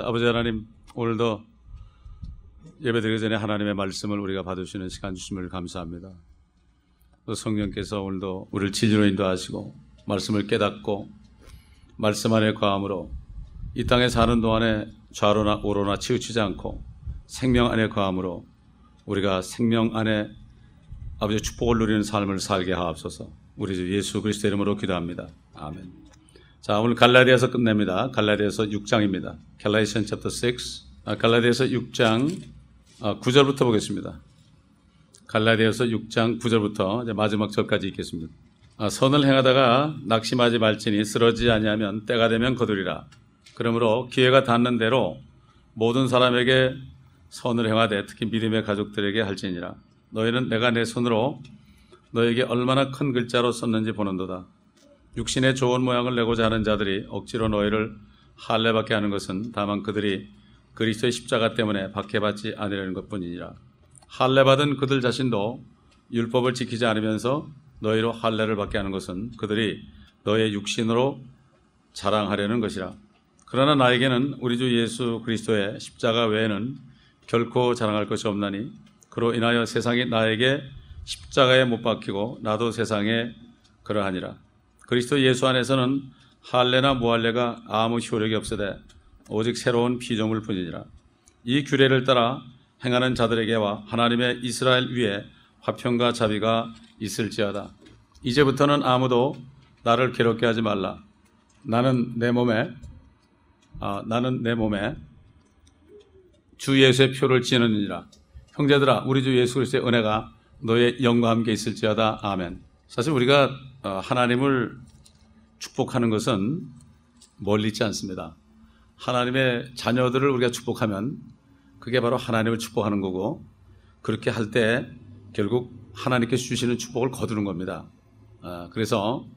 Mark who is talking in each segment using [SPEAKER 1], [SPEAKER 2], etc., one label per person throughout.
[SPEAKER 1] 아버지 하나님, 오늘도 예배드리기 전에 하나님의 말씀을 우리가 받으시는 시간 주심을 감사합니다. 또 성령께서 오늘도 우리를 진리로 인도하시고 말씀을 깨닫고 말씀 안에 거함으로 이 땅에 사는 동안에 좌로나 우로나 치우치지 않고 생명 안에 거함으로 우리가 생명 안에 아버지의 축복을 누리는 삶을 살게 하옵소서. 우리 주 예수 그리스도 이름으로 기도합니다. 아멘. 자, 오늘 갈라디아서 끝냅니다. 갈라디아서 6장입니다. Galatians chapter 6. 갈라디아서 6장 9절부터 보겠습니다. 갈라디아서 6장 9절부터 이제 마지막 절까지 읽겠습니다. 선을 행하다가 낙심하지 말지니 쓰러지지 아니하면 때가 되면 거두리라. 그러므로 기회가 닿는 대로 모든 사람에게 선을 행하되 특히 믿음의 가족들에게 할지니라. 너희는 내가 내 손으로 너에게 얼마나 큰 글자로 썼는지 보는도다. 육신의 좋은 모양을 내고자 하는 자들이 억지로 너희를 할례받게 하는 것은 다만 그들이 그리스도의 십자가 때문에 박해받지 않으려는 것뿐이니라. 할례받은 그들 자신도 율법을 지키지 않으면서 너희로 할례를 받게 하는 것은 그들이 너의 육신으로 자랑하려는 것이라. 그러나 나에게는 우리 주 예수 그리스도의 십자가 외에는 결코 자랑할 것이 없나니 그로 인하여 세상이 나에게 십자가에 못 박히고 나도 세상에 그러하니라. 그리스도 예수 안에서는 할례나 무할례가 아무 효력이 없으되 오직 새로운 피조물 뿐이니라. 이 규례를 따라 행하는 자들에게와 하나님의 이스라엘 위에 화평과 자비가 있을지어다. 이제부터는 아무도 나를 괴롭게 하지 말라. 나는 내 몸에 주 예수의 표를 지느니라. 형제들아, 우리 주 예수 그리스도의 은혜가 너의 영과 함께 있을지어다. 아멘. 사실 우리가 하나님을 축복하는 것은 멀리 있지 않습니다. 하나님의 자녀들을 우리가 축복하면 그게 바로 하나님을 축복하는 거고, 그렇게 할 때 결국 하나님께서 주시는 축복을 거두는 겁니다. 그래서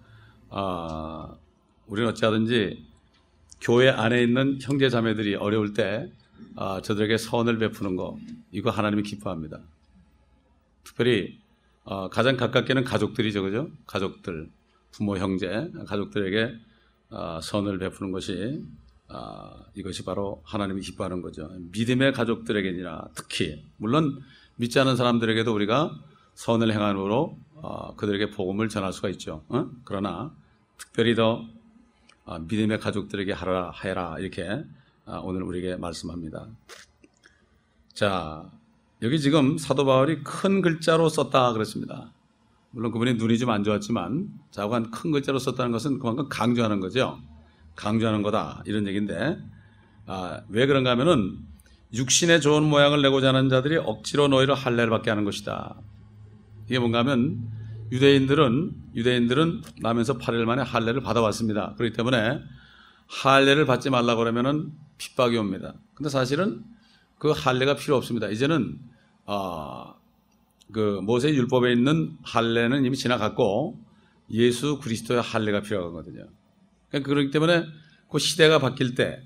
[SPEAKER 1] 우리는 어찌하든지 교회 안에 있는 형제 자매들이 어려울 때 저들에게 선을 베푸는 거, 이거 하나님이 기뻐합니다. 특별히 가장 가깝게는 가족들이죠, 그죠? 가족들, 부모, 형제, 가족들에게 선을 베푸는 것이 이것이 바로 하나님이 기뻐하는 거죠. 믿음의 가족들에게니라. 특히 물론 믿지 않은 사람들에게도 우리가 선을 행함으로 그들에게 복음을 전할 수가 있죠. 그러나 특별히 더 믿음의 가족들에게 해라 이렇게 오늘 우리에게 말씀합니다. 자, 여기 지금 사도 바울이 큰 글자로 썼다 그랬습니다. 물론 그분이 눈이 좀 안 좋았지만 자관 큰 글자로 썼다는 것은 그만큼 강조하는 거죠. 강조하는 거다 이런 얘기인데, 왜 그런가 하면은 육신의 좋은 모양을 내고자 하는 자들이 억지로 너희를 할례를 받게 하는 것이다. 이게 뭔가 하면 유대인들은 나면서 8일 만에 할례를 받아왔습니다. 그렇기 때문에 할례를 받지 말라고 그러면은 핍박이 옵니다. 근데 사실은 그 할례가 필요 없습니다. 이제는 그 모세 율법에 있는 할례는 이미 지나갔고 예수 그리스도의 할례가 필요하거든요. 그러니까 그렇기 때문에 그 시대가 바뀔 때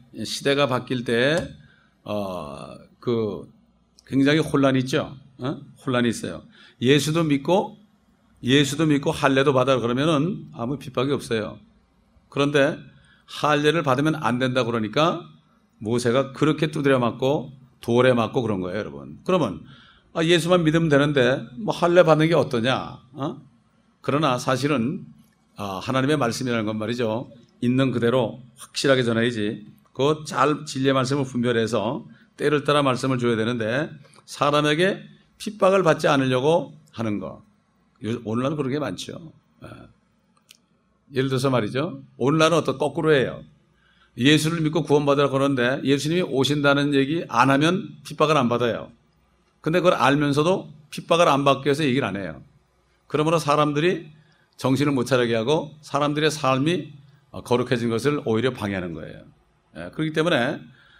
[SPEAKER 1] 그 굉장히 혼란이 있죠. 혼란이 있어요. 예수도 믿고 할례도 받아 그러면은 아무 핍박이 없어요. 그런데 할례를 받으면 안 된다 그러니까 모세가 그렇게 두드려 맞고 돌에 맞고 그런 거예요, 여러분. 그러면 예수만 믿으면 되는데 뭐 할례 받는 게 어떠냐? 그러나 사실은 하나님의 말씀이라는 건 말이죠. 있는 그대로 확실하게 전해야지. 그 잘 진리의 말씀을 분별해서 때를 따라 말씀을 줘야 되는데 사람에게 핍박을 받지 않으려고 하는 거. 오늘날은 그런 게 많죠. 예를 들어서 말이죠. 오늘날은 거꾸로 해요. 예수를 믿고 구원받으라고 그러는데 예수님이 오신다는 얘기 안 하면 핍박을 안 받아요. 근데 그걸 알면서도 핍박을 안 받기 위해서 얘기를 안 해요. 그러므로 사람들이 정신을 못 차리게 하고 사람들의 삶이 거룩해진 것을 오히려 방해하는 거예요. 그렇기 때문에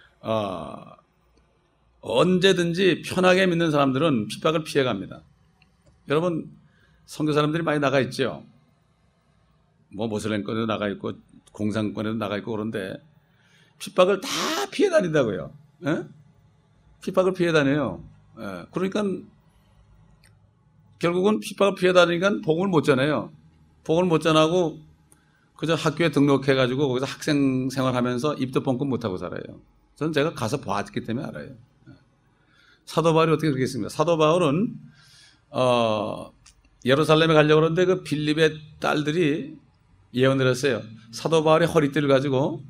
[SPEAKER 1] 언제든지 편하게 믿는 사람들은 핍박을 피해갑니다. 여러분, 선교 사람들이 많이 나가 있죠. 뭐 모슬렘권에도 나가 있고 공산권에도 나가 있고 그런데 핍박을 다 피해 다닌다고요. 핍박을 피해 다녀요. 그러니까 결국은 핍박을 피해 다니니까 복음을 못 전해요. 복음을 못 전하고 그저 학교에 등록해가지고 거기서 학생 생활하면서 입도 뻥끗 못하고 살아요. 저는 제가 가서 봤기 때문에 알아요. 사도 바울이 어떻게 그랬습니까? 사도 바울은 예루살렘에 가려고 그러는데 그 빌립의 딸들이 예언을 했어요. 사도 바울의 허리띠를 가지고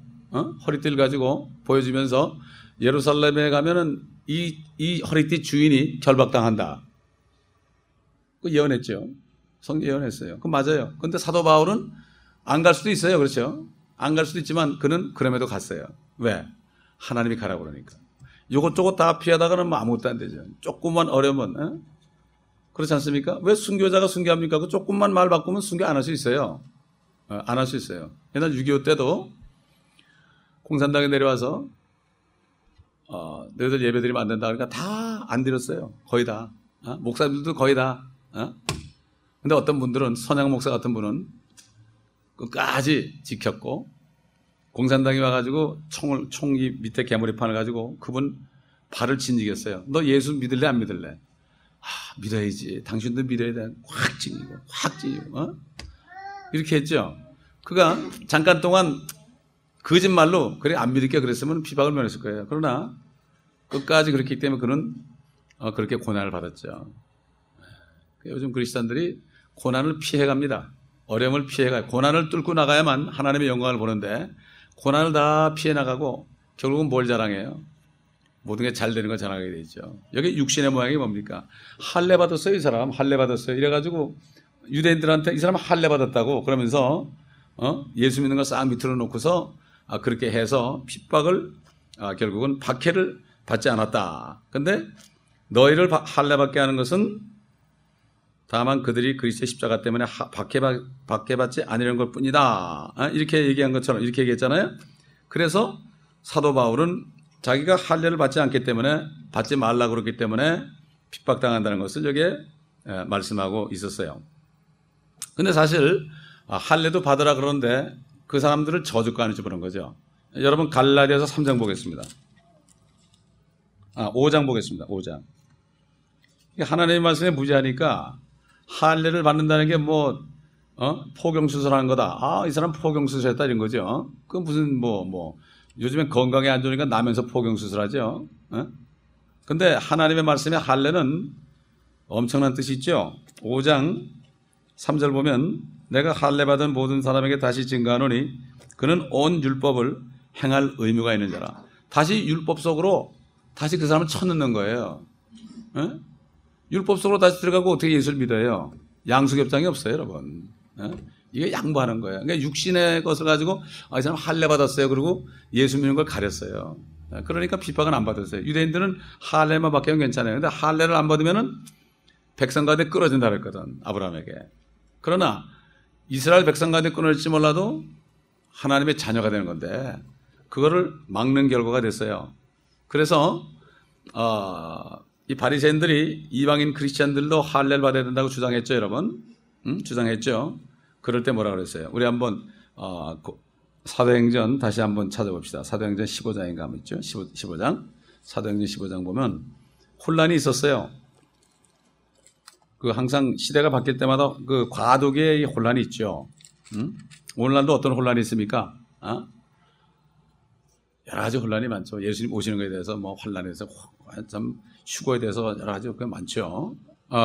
[SPEAKER 1] 보여주면서 예루살렘에 가면은 이 허리띠 주인이 결박당한다. 그 예언했죠. 성경 예언했어요. 그 맞아요. 그런데 사도 바울은 안 갈 수도 있어요. 그렇죠? 안 갈 수도 있지만 그는 그럼에도 갔어요. 왜? 하나님이 가라고 그러니까. 요것저것 다 피하다가는 뭐 아무것도 안 되죠. 조금만 어려면 그렇지 않습니까? 왜 순교자가 순교합니까? 그 조금만 말 바꾸면 순교 안 할 수 있어요. 안 할 수 있어요. 옛날 6.25 때도 공산당에 내려와서 너희들 예배드리면 안 된다 그러니까 다 안 드렸어요. 거의 다. 목사님들도 거의 다. 근데 어떤 분들은 선양 목사 같은 분은 끝까지 지켰고 공산당이 와가지고 총이 밑에 개머리판을 가지고 그분 발을 진지겼어요. 너 예수 믿을래 안 믿을래? 믿어야지. 당신도 믿어야 돼. 확 찡이고. 이렇게 했죠. 그가 잠깐 동안 거짓말로 그래 안 믿을게 그랬으면 비박을 면했을 거예요. 그러나 끝까지 그렇기 때문에 그는 그렇게 고난을 받았죠. 요즘 그리스도인들이 고난을 피해갑니다. 어려움을 피해가요. 고난을 뚫고 나가야만 하나님의 영광을 보는데 고난을 다 피해 나가고 결국은 뭘 자랑해요? 모든 게 잘 되는 걸 자랑하게 되죠. 여기 육신의 모양이 뭡니까? 할례 받았어요. 이 사람 할례 받았어요. 이래가지고 유대인들한테 이 사람 할례 받았다고 그러면서 예수 믿는 거 싹 밑으로 놓고서 그렇게 해서 핍박을 결국은 박해를 받지 않았다. 근데 너희를 할례 받게 하는 것은 다만 그들이 그리스도의 십자가 때문에 박해받지 않으려는 것 뿐이다. 이렇게 얘기한 것처럼 이렇게 얘기했잖아요. 그래서 사도 바울은 자기가 할례를 받지 않기 때문에 받지 말라고 그랬기 때문에 핍박당한다는 것을 여기에 말씀하고 있었어요. 근데 사실 할례도 받으라 그러는데 그 사람들을 저주가 아닌지 그런 거죠. 여러분 갈라디아서 3장 보겠습니다. 5장 보겠습니다. 5장. 하나님의 말씀에 무지하니까 할례를 받는다는 게 포경수술하는 거다. 이 사람 포경수술했다 이런 거죠. 그 무슨 요즘엔 건강에 안 좋으니까 나면서 포경수술하죠. 근데 하나님의 말씀에 할례는 엄청난 뜻이 있죠. 5장 3절 보면 내가 할례 받은 모든 사람에게 다시 증거하노니 그는 온 율법을 행할 의무가 있는 자라. 다시 율법 속으로 다시 그 사람을 쳐넣는 거예요. 율법 속으로 다시 들어가고 어떻게 예수를 믿어요? 양수겹장이 없어요, 여러분. 이게 양보하는 거예요. 그러니까 육신의 것을 가지고 이 사람 할례 받았어요. 그리고 예수 믿는 걸 가렸어요. 그러니까 핍박은 안 받았어요. 유대인들은 할례만 받기는 괜찮아요. 근데 할례를 안 받으면은 백성 가운데 끊어진다 그랬거든, 아브라함에게. 그러나 이스라엘 백성 가운데 끊어질지 몰라도 하나님의 자녀가 되는 건데 그거를 막는 결과가 됐어요. 그래서 이 바리새인들이 이방인 크리스찬들도 할례를 받아야 된다고 주장했죠, 여러분. 주장했죠. 그럴 때 뭐라 그랬어요? 우리 한번 사도행전 다시 한번 찾아봅시다. 사도행전 15장인가 하면 있죠. 15장. 사도행전 15장 보면 혼란이 있었어요. 항상 시대가 바뀔 때마다 과도기의 혼란이 있죠. 오늘날도 어떤 혼란이 있습니까? 여러 가지 혼란이 많죠. 예수님 오시는 것에 대해서 혼란에서 참 휴거에 대해서 여러 가지 많죠.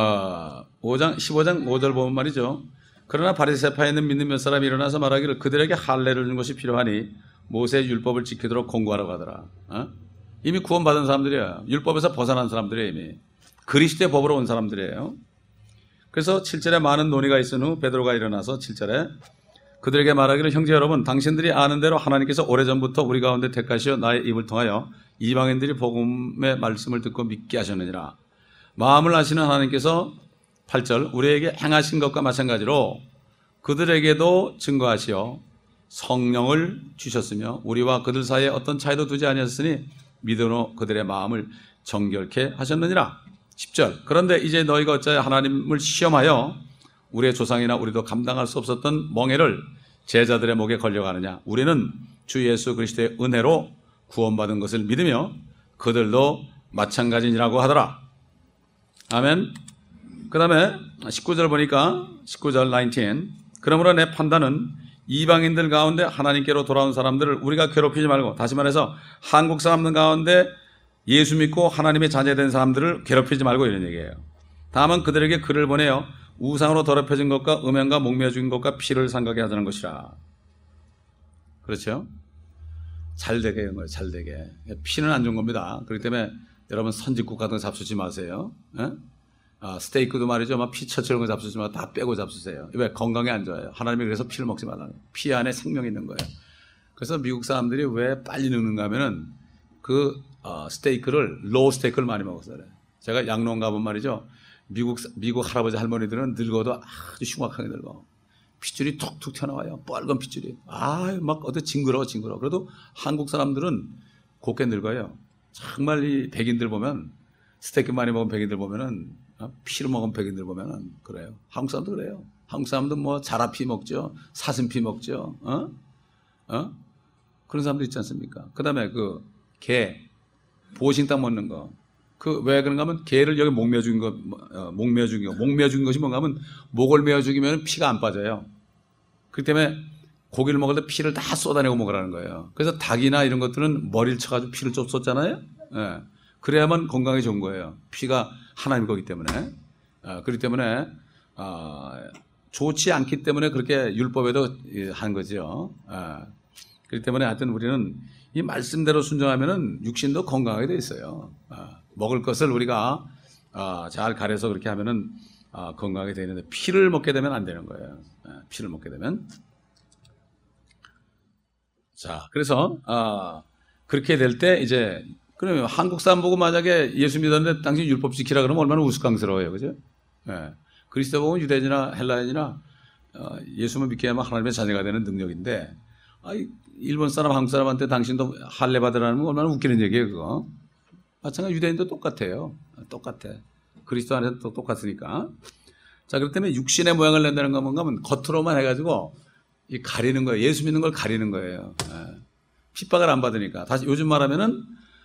[SPEAKER 1] 15장 5절 보면 말이죠. 그러나 바리새파에 있는 믿는 몇 사람이 일어나서 말하기를 그들에게 할례를 주는 것이 필요하니 모세의 율법을 지키도록 권고하라고 하더라. 이미 구원받은 사람들이에요. 율법에서 벗어난 사람들이에요. 이미 그리스도의 법으로 온 사람들이에요. 그래서 7절에 많은 논의가 있은 후 베드로가 일어나서 7절에 그들에게 말하기를 형제 여러분 당신들이 아는 대로 하나님께서 오래전부터 우리 가운데 택하시어 나의 입을 통하여 이방인들이 복음의 말씀을 듣고 믿게 하셨느니라. 마음을 아시는 하나님께서 8절 우리에게 행하신 것과 마찬가지로 그들에게도 증거하시어 성령을 주셨으며 우리와 그들 사이에 어떤 차이도 두지 아니하셨으니 믿음으로 그들의 마음을 정결케 하셨느니라. 10절 그런데 이제 너희가 어찌하여 하나님을 시험하여 우리의 조상이나 우리도 감당할 수 없었던 멍에를 제자들의 목에 걸려가느냐. 우리는 주 예수 그리스도의 은혜로 구원받은 것을 믿으며 그들도 마찬가지니라고 하더라. 아멘. 그 다음에 19절 보니까 19절 19 그러므로 내 판단은 이방인들 가운데 하나님께로 돌아온 사람들을 우리가 괴롭히지 말고, 다시 말해서 한국 사람들 가운데 예수 믿고 하나님의 자녀된 사람들을 괴롭히지 말고 이런 얘기예요. 다만 그들에게 글을 보내어 우상으로 더럽혀진 것과 음행과 목매어 죽인 것과 피를 상하게 하자는 것이라. 그렇죠? 잘되게 이런 거예요. 잘되게. 피는 안 좋은 겁니다. 그렇기 때문에 여러분 선짓국 같은 거 잡수지 마세요. 스테이크도 말이죠. 막 피처처럼 거 잡수지 마. 다 빼고 잡수세요. 왜? 건강에 안 좋아요. 하나님이 그래서 피를 먹지 말라는 거예요. 피 안에 생명이 있는 거예요. 그래서 미국 사람들이 왜 빨리 늙는가 하면은 스테이크를, 로우 스테이크를 많이 먹었어요. 제가 양농 가본 말이죠. 미국 할아버지 할머니들은 늙어도 아주 흉악하게 늙어. 핏줄이 툭툭 튀어나와요. 빨간 핏줄이. 막 어디 징그러워. 그래도 한국 사람들은 곱게 늙어요. 정말 이 백인들 보면, 스테이크 많이 먹은 백인들 보면은, 피를 먹은 백인들 보면은 그래요. 한국 사람도 그래요. 한국 사람도 뭐 자라피 먹죠. 사슴피 먹죠. 그런 사람도 있지 않습니까? 그 다음에 개, 보신탕 먹는 거. 왜 그런가 하면 개를 여기 목매어 죽인 것이 뭔가 하면 목을 메어 죽이면 피가 안 빠져요. 그렇기 때문에 고기를 먹을 때 피를 다 쏟아내고 먹으라는 거예요. 그래서 닭이나 이런 것들은 머리를 쳐가지고 피를 좀 쏟잖아요. 예. 그래야만 건강에 좋은 거예요. 피가 하나님 거기 때문에. 그렇기 때문에 좋지 않기 때문에 그렇게 율법에도 한 거죠. 그렇기 때문에 하여튼 우리는 이 말씀대로 순종하면은 육신도 건강하게 돼 있어요. 먹을 것을 우리가 잘 가려서 그렇게 하면은 건강하게 되는데 피를 먹게 되면 안 되는 거예요. 피를 먹게 되면. 자, 그래서 그렇게 될 때 이제 그러면 한국 사람 보고 만약에 예수 믿었는데 당신 율법 지키라 그러면 얼마나 우스꽝스러워요, 그죠? 그리스도 보면 유대인이나 헬라인이나 예수만 믿게 하면 하나님의 자녀가 되는 능력인데, 일본 사람, 한국 사람한테 당신도 할례 받으라는 건 얼마나 웃기는 얘기예요, 그거. 마찬가지 유대인도 똑같아요. 똑같아. 그리스도 안에서 또 똑같으니까. 자, 그렇기 때문에 육신의 모양을 낸다는 건 뭔가 하면 겉으로만 해가지고 가리는 거예요. 예수 믿는 걸 가리는 거예요. 핍박을 안 받으니까. 다시 요즘 말하면은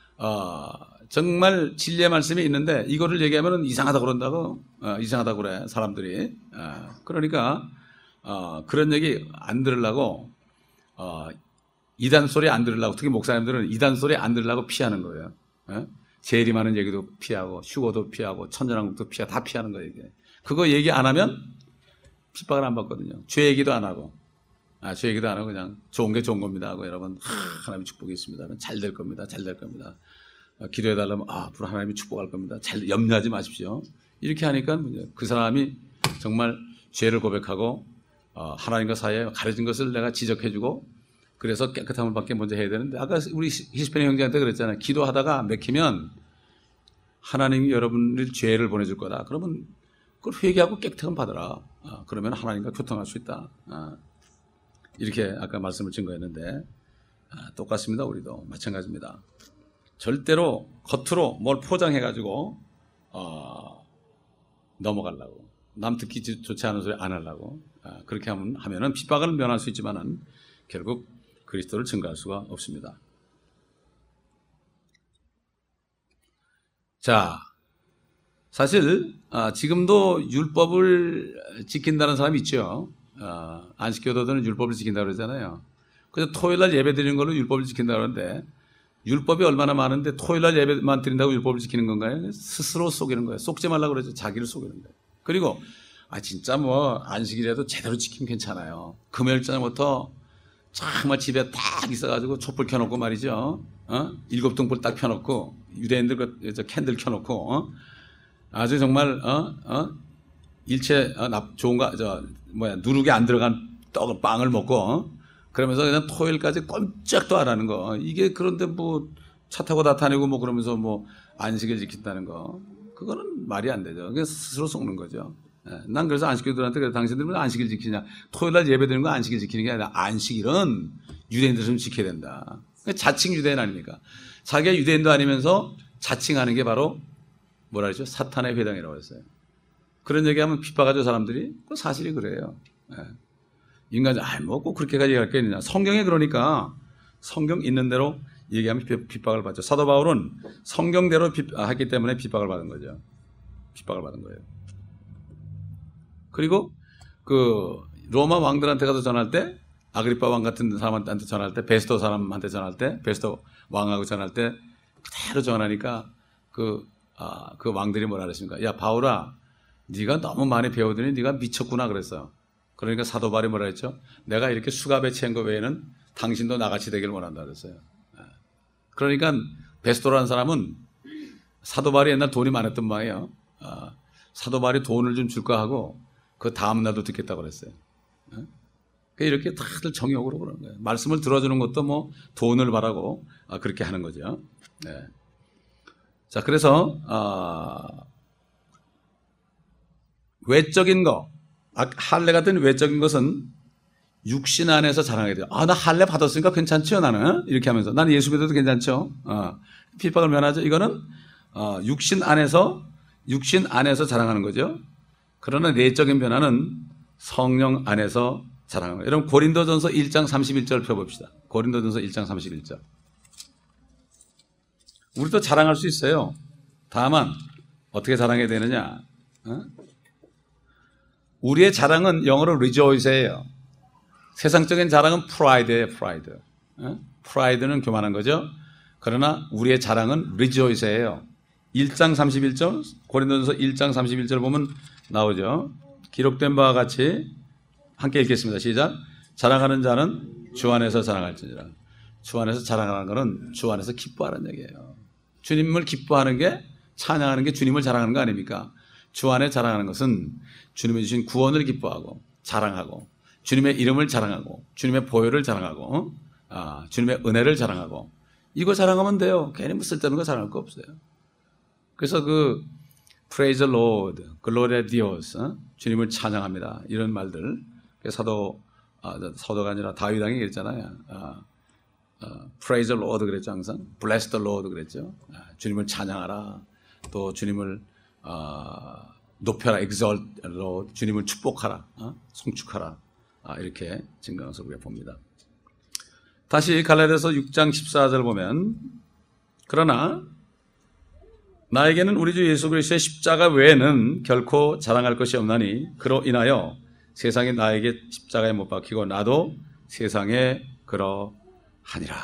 [SPEAKER 1] 정말 진리의 말씀이 있는데 이거를 얘기하면은 이상하다고 그런다고. 이상하다고 그래, 사람들이. 그러니까 그런 얘기 안 들으려고 이단 소리 안 들으려고, 특히 목사님들은 이단 소리 안 들으려고 피하는 거예요. 제일이 많은 얘기도 피하고 휴거도 피하고 천연왕국도 다 피하는 거예요. 이게. 그거 얘기 안 하면 핍박을 안 받거든요. 죄 얘기도 안 하고. 죄 얘기도 안 하고 그냥 좋은 게 좋은 겁니다 하고, 여러분 하나님의 축복이 있습니다. 잘 될 겁니다. 잘 될 겁니다. 기도해달라면 앞으로 하나님이 축복할 겁니다. 잘 염려하지 마십시오. 이렇게 하니까 그 사람이 정말 죄를 고백하고 하나님과 사이에 가려진 것을 내가 지적해주고, 그래서 깨끗함을 받게 먼저 해야 되는데, 아까 우리 히스패닉 형제한테 그랬잖아요. 기도하다가 맥히면 하나님이 여러분을 죄를 보내줄 거다. 그러면 그걸 회개하고 깨끗함 받으라. 그러면 하나님과 교통할 수 있다. 이렇게 아까 말씀을 증거했는데, 똑같습니다. 우리도 마찬가지입니다. 절대로 겉으로 뭘 포장해가지고 넘어가려고, 남 듣기 좋지 않은 소리 안 하려고, 그렇게 하면은 핍박을 면할 수 있지만은 결국 그리스도를 증거할 수가 없습니다. 자, 사실 지금도 율법을 지킨다는 사람이 있죠. 안식교도들은 율법을 지킨다고 그러잖아요. 그래서 토요일날 예배 드리는 걸로 율법을 지킨다고 그러는데, 율법이 얼마나 많은데 토요일날 예배만 드린다고 율법을 지키는 건가요? 스스로 속이는 거예요. 속지 말라고 그러죠. 자기를 속이는 거예요. 그리고 진짜 뭐 안식일에도 제대로 지키면 괜찮아요. 금요일 저녁부터 정말 집에 딱 있어가지고 촛불 켜놓고 말이죠. 7등불 딱 켜놓고, 유대인들 캔들 켜놓고, 아주 정말 일체 좋은 거 누룩이 안 들어간 빵을 먹고, 그러면서 그냥 토요일까지 꼼짝도 안 하는 거. 이게 그런데 뭐 차 타고 다 다니고 뭐 그러면서 뭐 안식일 지킨다는 거, 그거는 말이 안 되죠. 그게 스스로 속는 거죠. 난 그래서 안식교도들한테 그래, 당신들은 왜 안식일 지키냐. 토요일날 예배 드리는 건 안식일 지키는 게 아니라 안식일은 유대인들 좀 지켜야 된다. 자칭 유대인 아닙니까? 자기가 유대인도 아니면서 자칭하는 게 바로 뭐라 그러죠? 사탄의 회당이라고 했어요. 그런 얘기하면 핍박하죠, 사람들이. 그 사실이 그래요. 인간이 뭐 꼭 그렇게까지 얘기할 게 있느냐. 성경에 그러니까 성경 있는 대로 얘기하면 핍박을 받죠. 사도 바울은 성경대로 했기 때문에 핍박을 받은 거죠. 핍박을 받은 거예요. 그리고 그 로마 왕들한테 가서 전할 때 아그리파 왕 같은 사람한테 전할 때, 베스도 사람한테 전할 때, 베스도 왕하고 전할 때 그대로 전하니까 그 왕들이 뭐라 그랬습니까? 야, 바울아, 네가 너무 많이 배우더니 네가 미쳤구나 그랬어요. 그러니까 사도 바울이 뭐라 했죠? 내가 이렇게 수갑에 채운 거 외에는 당신도 나같이 되기를 원한다 그랬어요. 그러니까 베스도라는 사람은 사도 바울이 옛날 돈이 많았던 모양이에요. 사도 바울이 돈을 좀 줄까 하고 그 다음 날도 듣겠다고 그랬어요. 이렇게 다들 정욕으로 그러는 거예요. 말씀을 들어주는 것도 뭐 돈을 바라고 그렇게 하는 거죠. 네. 자, 그래서 외적인 거, 할례 같은 외적인 것은 육신 안에서 자랑하게 돼요. 나 할례 받았으니까 괜찮죠, 나는. 이렇게 하면서. 나는 예수 믿어도 괜찮죠. 핍박을 면하죠. 이거는 육신 안에서 자랑하는 거죠. 그러나 내적인 변화는 성령 안에서 자랑하는 거예요. 여러분, 고린도전서 1장 31절 펴봅시다. 고린도전서 1장 31절. 우리도 자랑할 수 있어요. 다만 어떻게 자랑해야 되느냐? 우리의 자랑은 영어로 rejoice예요. 세상적인 자랑은 pride예요. pride. pride는 교만한 거죠. 그러나 우리의 자랑은 rejoice예요. 1장 31절, 고린도전서 1장 31절 보면 나오죠. 기록된 바와 같이 함께 읽겠습니다. 시작. 자랑하는 자는 주 안에서 자랑할지니라. 주 안에서 자랑하는 것은 주 안에서 기뻐하는 얘기예요. 주님을 기뻐하는 게, 찬양하는 게 주님을 자랑하는 거 아닙니까? 주 안에 자랑하는 것은 주님이 주신 구원을 기뻐하고 자랑하고, 주님의 이름을 자랑하고, 주님의 보혈을 자랑하고, 주님의 은혜를 자랑하고, 이거 자랑하면 돼요. 괜히 뭐 쓸데없는 거 자랑할 거 없어요. 그래서 praise the Lord, gloria a Dios, 주님을 찬양합니다. 이런 말들. 사도가 아니라 다윗 왕이 그랬잖아요. praise the Lord 그랬죠, 항상. bless the Lord 그랬죠. 주님을 찬양하라. 또 주님을 높여라, exalt Lord. 주님을 축복하라, 송축하라. 이렇게 증거해서 우리가 봅니다. 다시 갈라디아서 6장 14절 보면, 그러나 나에게는 우리 주 예수 그리스도의 십자가 외에는 결코 자랑할 것이 없나니 그로 인하여 세상이 나에게 십자가에 못 박히고 나도 세상에 그러하니라.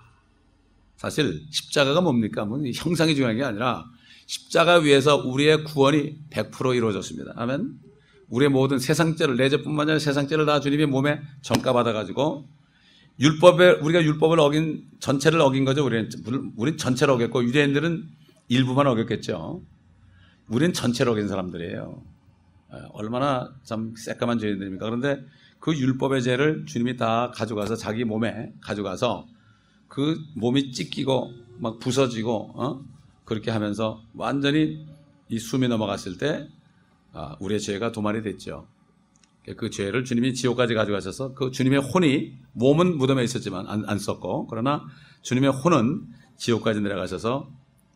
[SPEAKER 1] 사실 십자가가 뭡니까? 뭐 형상이 중요한 게 아니라 십자가 위에서 우리의 구원이 100% 이루어졌습니다. 아멘. 우리의 모든 세상죄를, 내 죄뿐만 아니라 세상죄를 다 주님의 몸에 전가받아가지고 우리가 율법을 전체를 어긴 거죠. 우리는 전체를 어겼고 유대인들은 일부만 어겼겠죠. 우리는 전체를 어긴 사람들이에요. 얼마나 참 새까만 죄인들입니까? 그런데 그 율법의 죄를 주님이 다 가져가서 자기 몸에 가져가서 그 몸이 찢기고 막 부서지고 그렇게 하면서 완전히 이 숨이 넘어갔을 때 우리의 죄가 도말이 됐죠. 그 죄를 주님이 지옥까지 가져가셔서 그 주님의 혼이, 몸은 무덤에 있었지만 안 썼고, 그러나 주님의 혼은 지옥까지 내려가셔서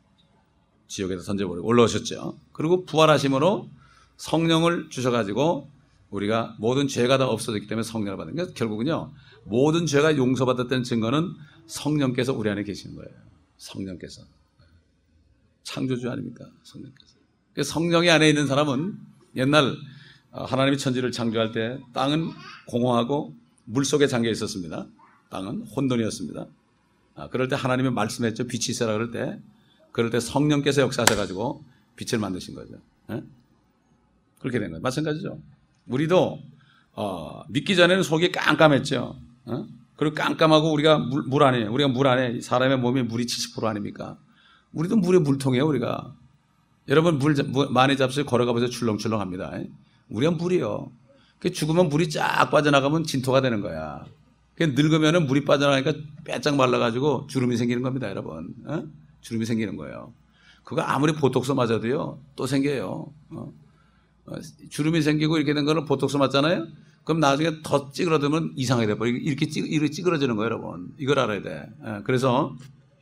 [SPEAKER 1] 지옥에서 던져버리고 올라오셨죠. 그리고 부활하심으로 성령을 주셔가지고 우리가 모든 죄가 다 없어졌기 때문에 성령을 받는 거예요. 결국은요, 모든 죄가 용서받았다는 증거는 성령께서 우리 안에 계시는 거예요. 성령께서. 창조주 아닙니까? 성령께서. 성령이 안에 있는 사람은, 옛날 하나님이 천지를 창조할 때 땅은 공허하고 물속에 잠겨 있었습니다. 땅은 혼돈이었습니다. 그럴 때 하나님이 말씀했죠. 빛이 있어라 그럴 때 성령께서 역사하셔가지고 빛을 만드신 거죠. 그렇게 된 거예요. 마찬가지죠. 우리도 믿기 전에는 속이 깜깜했죠. 그리고 깜깜하고 우리가 물 안에 사람의 몸이 물이 70% 아닙니까? 우리도 물의 물통이에요. 우리가. 여러분 물 많이 잡수고 걸어가 보세요. 출렁출렁합니다. 우리가 물이요. 죽으면 물이 쫙 빠져나가면 진토가 되는 거야. 늙으면 물이 빠져나가니까 빼짝 말라가지고 주름이 생기는 겁니다, 여러분. 주름이 생기는 거예요. 그거 아무리 보톡스 맞아도요, 또 생겨요. 주름이 생기고 이렇게 된 거는 보톡스 맞잖아요? 그럼 나중에 더 찌그러들면 이상하게 돼버려. 이렇게 찌그러지는 거예요, 여러분. 이걸 알아야 돼. 그래서,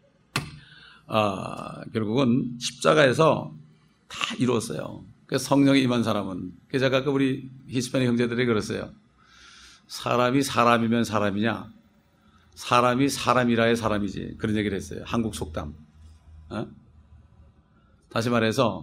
[SPEAKER 1] 결국은 십자가에서 다 이루었어요. 성령이 임한 사람은. 그래서 아까 우리 히스패닉 형제들이 그랬어요. 사람이 사람이면 사람이냐? 사람이 사람이라야 사람이지. 그런 얘기를 했어요. 한국 속담. 다시 말해서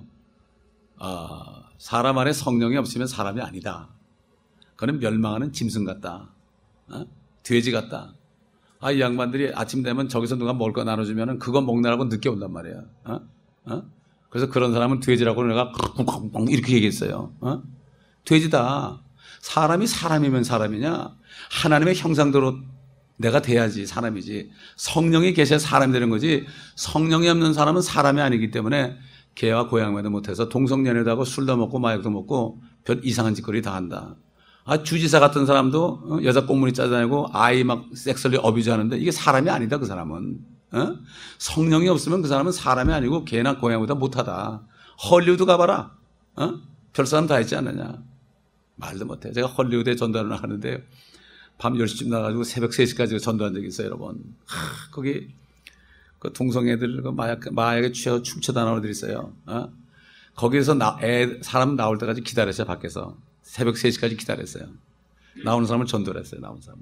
[SPEAKER 1] 사람 안에 성령이 없으면 사람이 아니다. 그는 멸망하는 짐승 같다. 돼지 같다. 이 양반들이 아침 되면 저기서 누가 먹을 거 나눠주면 그거 먹느라고 늦게 온단 말이야. 그래서 그런 사람은 돼지라고 내가 이렇게 얘기했어요. 돼지다. 사람이 사람이면 사람이냐? 하나님의 형상대로 내가 돼야지 사람이지. 성령이 계셔야 사람이 되는 거지. 성령이 없는 사람은 사람이 아니기 때문에 개와 고양이도 못해서 동성연애도 하고 술도 먹고 마약도 먹고 별 이상한 짓거리 다 한다. 주지사 같은 사람도 여자 꽁무니 짜다니고 아이 막 섹스얼리 어뷰즈 하는데 이게 사람이 아니다. 그 사람은 성령이 없으면 그 사람은 사람이 아니고 개나 고양이보다 못하다. 헐리우드 가봐라. 별 사람 다 있지 않느냐. 말도 못해. 제가 헐리우드에 전도하러 나가는데요, 밤 10시쯤 나가지고 새벽 3시까지 전도한 적이 있어요, 여러분. 거기 그 동성애들 그 마약에 취해 춤추다 나오는 애들 있어요. 거기에서 사람 나올 때까지 기다렸어요. 밖에서 새벽 3시까지 기다렸어요. 나오는 사람을 전도를 했어요. 나오는 사람을.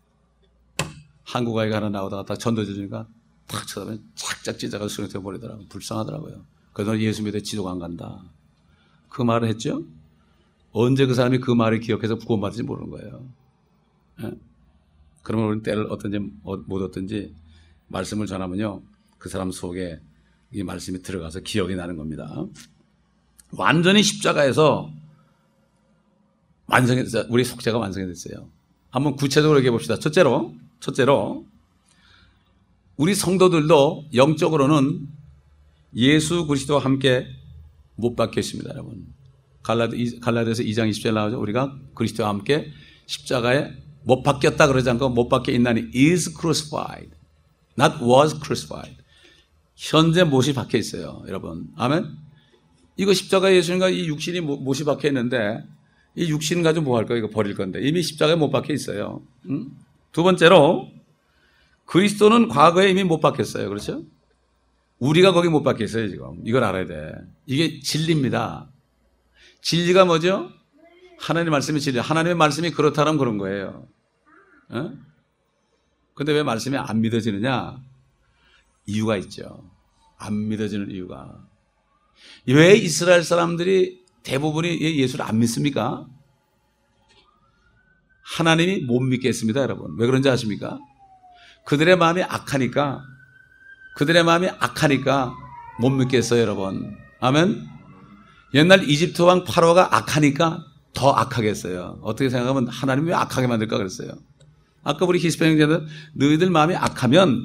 [SPEAKER 1] 한국 아이가 하나 나오다가 딱 전도 주니까 탁 쳐다보면 착착 찢어가 수렁 버리더라고요. 불쌍하더라고요. 그래서 예수 믿어 지도가 안 간다. 그 말을 했죠. 언제 그 사람이 그 말을 기억해서 구원받을지 모르는 거예요. 그러면 우리는 때를 어떤지 못 얻든지 말씀을 전하면요, 그 사람 속에 이 말씀이 들어가서 기억이 나는 겁니다. 완전히 십자가에서 완성했어요. 우리 속죄가 완성이 됐어요. 한번 구체적으로 얘기해 봅시다. 첫째로 우리 성도들도 영적으로는 예수 그리스도와 함께 못 박혀 있습니다, 여러분. 갈라디아서 2장 20절 나오죠. 우리가 그리스도와 함께 십자가에 못 박혔다 그러지 않고 못 박혀 있나니 is crucified, not was crucified. 현재 못이 박혀 있어요, 여러분. 아멘. 이거 십자가에 예수님과 이 육신이 못이 박혀 있는데 이 육신 가지고 뭐 할 거예요? 이거 버릴 건데 이미 십자가에 못 박혀 있어요. 두 번째로 그리스도는 과거에 이미 못 박혔어요. 그렇죠? 우리가 거기 못 박혀 있어요, 지금. 이걸 알아야 돼. 이게 진리입니다. 진리가 뭐죠? 하나님의 말씀이 진리. 하나님의 말씀이 그렇다면 그런 거예요. 근데 왜 말씀이 안 믿어지느냐? 이유가 있죠. 안 믿어지는 이유가. 왜 이스라엘 사람들이 대부분이 예수를 안 믿습니까? 하나님이 못 믿겠습니다, 여러분. 왜 그런지 아십니까? 그들의 마음이 악하니까 못 믿겠어요, 여러분. 아멘. 옛날 이집트 왕 파로가 악하니까 더 악하겠어요. 어떻게 생각하면 하나님이 왜 악하게 만들까 그랬어요. 아까 우리 히스패 형제들, 너희들 마음이 악하면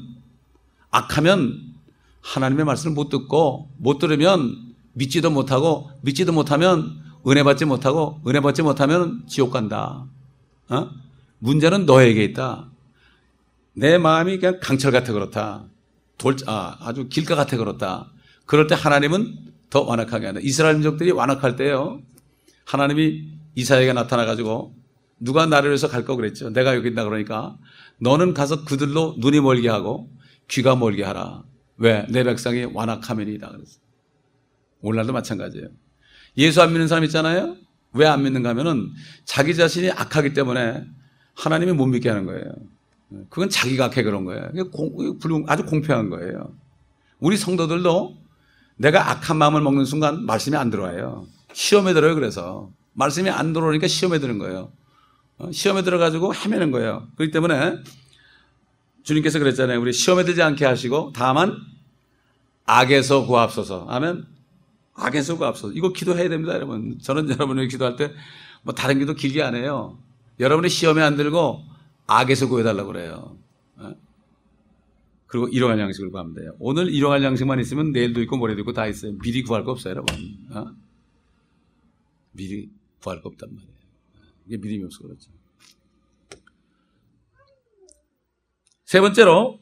[SPEAKER 1] 하나님의 말씀을 못 듣고 못 들으면 믿지도 못하고 믿지도 못하면 은혜 받지 못하고 은혜 받지 못하면 지옥 간다. 문제는 너에게 있다. 내 마음이 그냥 강철 같아 그렇다. 아주 길가 같아 그렇다. 그럴 때 하나님은 더 완악하게 한다. 이스라엘 민족들이 완악할 때요, 하나님이 이사야에게 나타나가지고 누가 나를 위해서 갈 거 그랬죠. 내가 여기 있다 그러니까 너는 가서 그들로 눈이 멀게 하고 귀가 멀게 하라. 왜? 내 백성이 완악하면이다 그랬어요. 오늘날도 마찬가지예요. 예수 안 믿는 사람 있잖아요. 왜 안 믿는가 하면은 자기 자신이 악하기 때문에 하나님이 못 믿게 하는 거예요. 그건 자기가 악해 그런 거예요. 아주 공평한 거예요. 우리 성도들도 내가 악한 마음을 먹는 순간 말씀이 안 들어와요. 시험에 들어요. 그래서 말씀이 안 들어오니까 시험에 드는 거예요. 시험에 들어가지고 헤매는 거예요. 그렇기 때문에 주님께서 그랬잖아요. 우리 시험에 들지 않게 하시고 다만 악에서 구하옵소서. 아멘. 악에서 구하옵소서. 이거 기도해야 됩니다, 여러분. 저는 여러분이 기도할 때 뭐 다른 기도 길게 안 해요. 여러분이 시험에 안 들고 악에서 구해달라고 그래요. 그리고 일용할 양식을 구하면 돼요. 오늘 일용할 양식만 있으면 내일도 있고 모레도 있고 다 있어요. 미리 구할 거 없어요, 여러분. 미리 구할 거 없단 말이에요. 이게 믿음이 없어 그렇죠. 세 번째로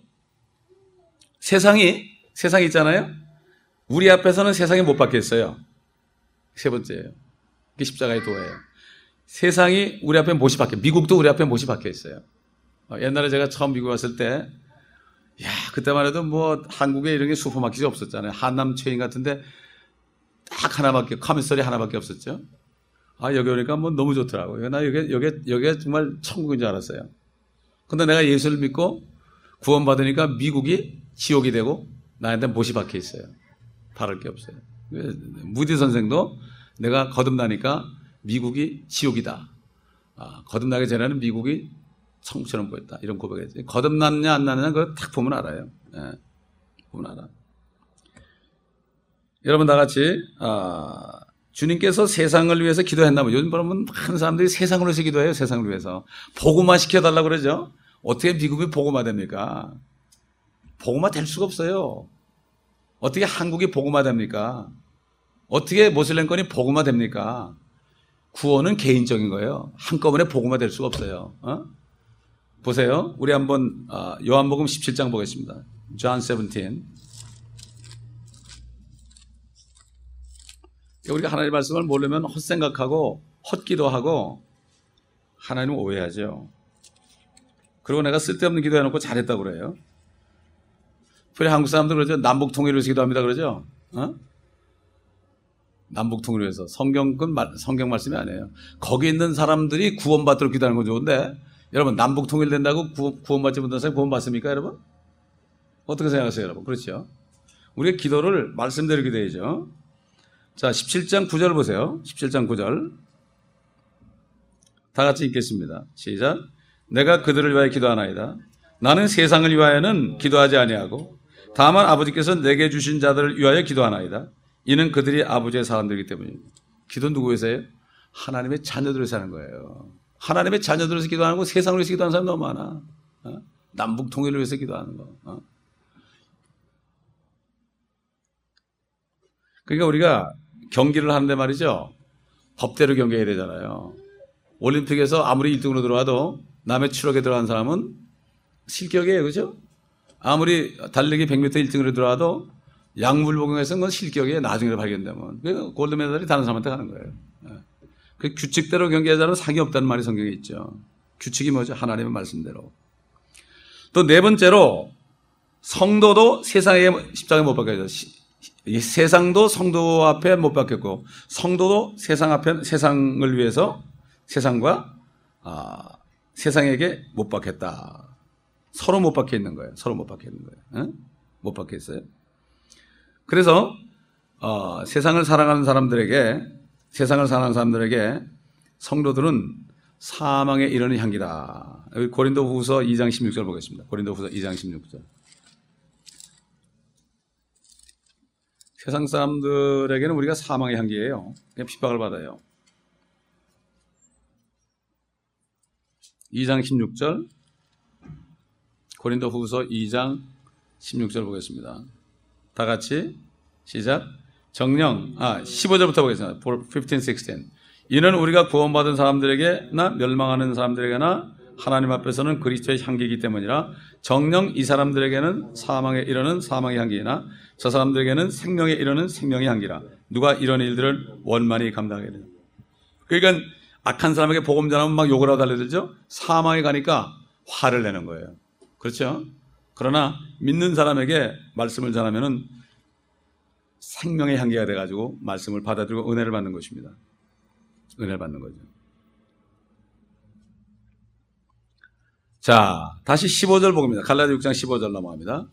[SPEAKER 1] 세상이 있잖아요. 우리 앞에서는 세상이 못 박혀 있어요. 세 번째예요. 이게 십자가의 도예요. 세상이 우리 앞에 못이 박혀, 미국도 우리 앞에 못이 박혀 있어요. 옛날에 제가 처음 미국 왔을 때, 그때만 해도 뭐 한국에 이런 게 슈퍼마켓이 없었잖아요. 한남 체인 같은데 딱 하나밖에, 카미소리 하나밖에 없었죠. 여기 오니까 뭐 너무 좋더라고요. 나 여기가 정말 천국인 줄 알았어요. 근데 내가 예수를 믿고 구원받으니까 미국이 지옥이 되고 나한테 못이 박혀 있어요. 다를 게 없어요. 무디 선생도 내가 거듭나니까 미국이 지옥이다. 거듭나기 전에는 미국이 성처럼 보였다. 이런 고백이지. 거듭났냐 안 났냐 그거 딱 보면 알아요. 예, 보면 알아. 여러분 다 같이 주님께서 세상을 위해서 기도했나면 요즘 보면 많은 사람들이 세상을 위해서 기도해요. 세상을 위해서. 복음화 시켜달라고 그러죠. 어떻게 미국이 복음화 됩니까? 복음화 될 수가 없어요. 어떻게 한국이 복음화 됩니까? 어떻게 모슬렘권이 복음화 됩니까? 구원은 개인적인 거예요. 한꺼번에 복음화 될 수가 없어요. 보세요. 우리 한번 요한복음 17장 보겠습니다. John 17. 우리가 하나님의 말씀을 모르면 헛생각하고 헛기도하고 하나님을 오해하죠. 그리고 내가 쓸데없는 기도해놓고 잘했다고 그래요. 그래 한국 사람들 그러죠. 남북 통일을 위해서 기도합니다 그러죠. 남북 통일을 위해서. 성경 말씀이 아니에요. 거기 있는 사람들이 구원받도록 기도하는 건 좋은데 여러분 남북 통일된다고 구원받지 못한 사람이 구원받습니까 여러분? 어떻게 생각하세요 여러분? 그렇죠. 우리가 기도를 말씀대로 기도해야죠. 자 17장 9절 보세요. 17장 9절 다 같이 읽겠습니다. 시작. 내가 그들을 위하여 기도하나이다. 나는 세상을 위하여는 기도하지 아니하고 다만 아버지께서 내게 주신 자들을 위하여 기도하나이다. 이는 그들이 아버지의 사람들이기 때문입니다. 기도는 누구 위해서예요? 하나님의 자녀들을 위해서 하는 거예요. 하나님의 자녀들을 위해서 기도하는 거 세상을 위해서 기도하는 사람이 너무 많아. 남북 통일을 위해서 기도하는 거. 그러니까 우리가 경기를 하는데 말이죠. 법대로 경기해야 되잖아요. 올림픽에서 아무리 1등으로 들어와도 남의 추락에 들어간 사람은 실격이에요. 그죠? 아무리 달리기 100m 1등으로 들어와도 약물복용해서 그건 실격이에요. 나중에 발견되면. 그 골드메달이 다른 사람한테 가는 거예요. 그 규칙대로 경기하자면 사기 없다는 말이 성경에 있죠. 규칙이 뭐죠? 하나님의 말씀대로. 또 네 번째로 성도도 세상에 십자가에 못 박혀져. 세상도 성도 앞에 못 박혔고 성도도 세상을 위해서 세상과 세상에게 못 박혔다. 서로 못 박혀 있는 거예요. 서로 못 박혀 있는 거예요. 못 박혀 있어요. 그래서 세상을 사랑하는 사람들에게 성도들은 사망에 이르는 향기다. 여기 고린도후서 2장 16절 보겠습니다. 고린도후서 2장 16절. 세상 사람들에게는 우리가 사망의 향기예요. 그냥 핍박을 받아요. 2장 16절. 고린도후서 2장 16절 보겠습니다. 다 같이 시작. 정령 15절부터 보겠습니다. 15, 16. 이는 우리가 구원받은 사람들에게나 멸망하는 사람들에게나 하나님 앞에서는 그리스도의 향기이기 때문이라. 정령 이 사람들에게는 사망에 이르는 사망의 향기이나 저 사람들에게는 생명에 이르는 생명의 향기라. 누가 이런 일들을 원만히 감당하게 되냐. 그러니까 악한 사람에게 복음 전하면 막 욕을 하고 달려들죠. 사망에 가니까 화를 내는 거예요. 그렇죠? 그러나 믿는 사람에게 말씀을 전하면은 생명의 향기가 돼가지고 말씀을 받아들이고 은혜를 받는 것입니다. 은혜를 받는 거죠. 자, 다시 15절 보겠습니다. 갈라디아 6장 15절 넘어갑니다.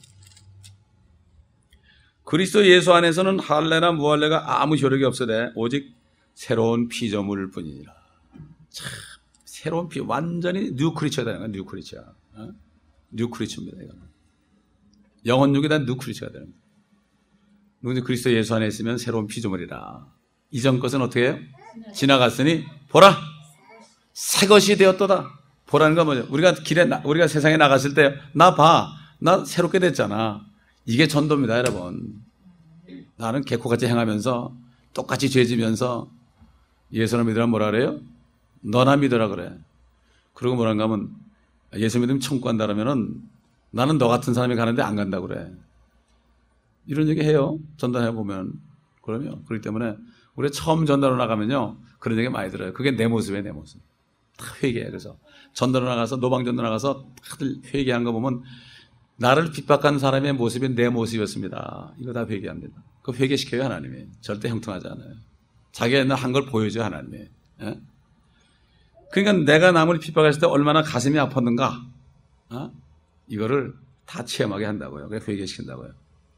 [SPEAKER 1] 그리스도 예수 안에서는 할례나 무할례가 아무 효력이 없으되 오직 새로운 피조물 뿐이니라. 참, 새로운 완전히 뉴 크리처다. 뉴 크리처. 뉴 크리처입니다. 이거는. 영혼육이 다 뉴 크리처가 되는 거예요. 누군지 그리스도 예수 안에 있으면 새로운 피조물이라. 이전 것은 어떻게 해요? 지나갔으니 보라 새 것이 되었도다. 보라는 건 뭐죠? 우리가 세상에 나갔을 때 나 새롭게 됐잖아. 이게 전도입니다, 여러분. 나는 개코같이 행하면서 똑같이 죄지면서 예수를 믿으라 뭐라 그래요? 너나 믿으라 그래. 그리고 뭐란가 하면 예수 믿으면 천국 간다 그러면은 나는 너 같은 사람이 가는데 안 간다고 그래. 이런 얘기 해요. 전도해 보면. 그러면 그렇기 때문에 우리 처음 전도로 나가면요 그런 얘기 많이 들어요. 그게 내 모습이에요, 내 모습. 다 회개해. 그래서 전도로 나가서 노방전도 나가서 다들 회개한 거 보면 나를 핍박한 사람의 모습이 내 모습이었습니다. 이거 다 회개합니다. 그 회개시켜요, 하나님이. 절대 형통하지 않아요. 자기가 한 걸 보여줘요, 하나님이. 예? 그러니까 내가 남을 핍박했을 때 얼마나 가슴이 아팠는가, 이거를 다 체험하게 한다고요. 그래서 회개시킨다고요.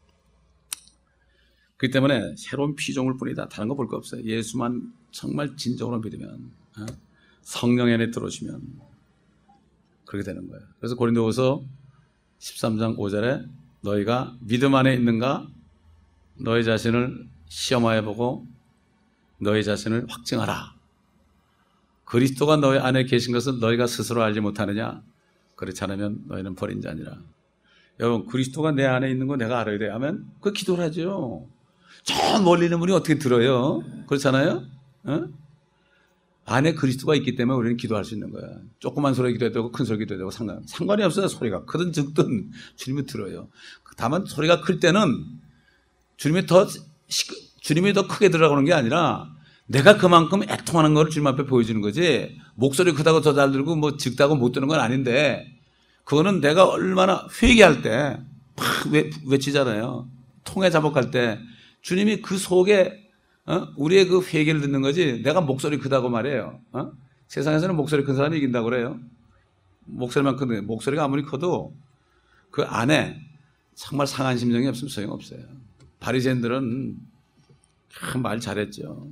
[SPEAKER 1] 그렇기 때문에 새로운 피조물 뿐이다. 다른 거 볼 거 없어요. 예수만 정말 진정으로 믿으면, 성령 안에 들어오시면 그렇게 되는 거예요. 그래서 고린도후서 13장 5절에 너희가 믿음 안에 있는가 너희 자신을 시험하여 보고 너희 자신을 확증하라. 그리스도가 너희 안에 계신 것은 너희가 스스로 알지 못하느냐? 그렇지 않으면 너희는 버린 자니라. 여러분, 그리스도가 내 안에 있는 거 내가 알아야 돼. 하면 그 기도를 하죠. 저 멀리 있는 분이 어떻게 들어요? 그렇잖아요? 어? 안에 그리스도가 있기 때문에 우리는 기도할 수 있는 거야. 조그만 소리 기도해도 되고 큰 소리 기도해도 되고 상관이 없어요. 소리가 크든 적든 주님이 들어요. 다만 소리가 클 때는 주님이 더 크게 들어가는 게 아니라 내가 그만큼 애통하는 걸 주님 앞에 보여주는 거지. 목소리 크다고 더 잘 들고 뭐 적다고 못 듣는 건 아닌데 그거는 내가 얼마나 회개할 때 막 외치잖아요. 통에 자복할 때 주님이 그 속에 우리의 그 회개를 듣는 거지. 내가 목소리 크다고 말해요. 세상에서는 목소리 큰 사람이 이긴다고 그래요. 목소리만 큰데 목소리가 아무리 커도 그 안에 정말 상한 심정이 없으면 소용없어요. 바리새인들은 참 말 잘했죠.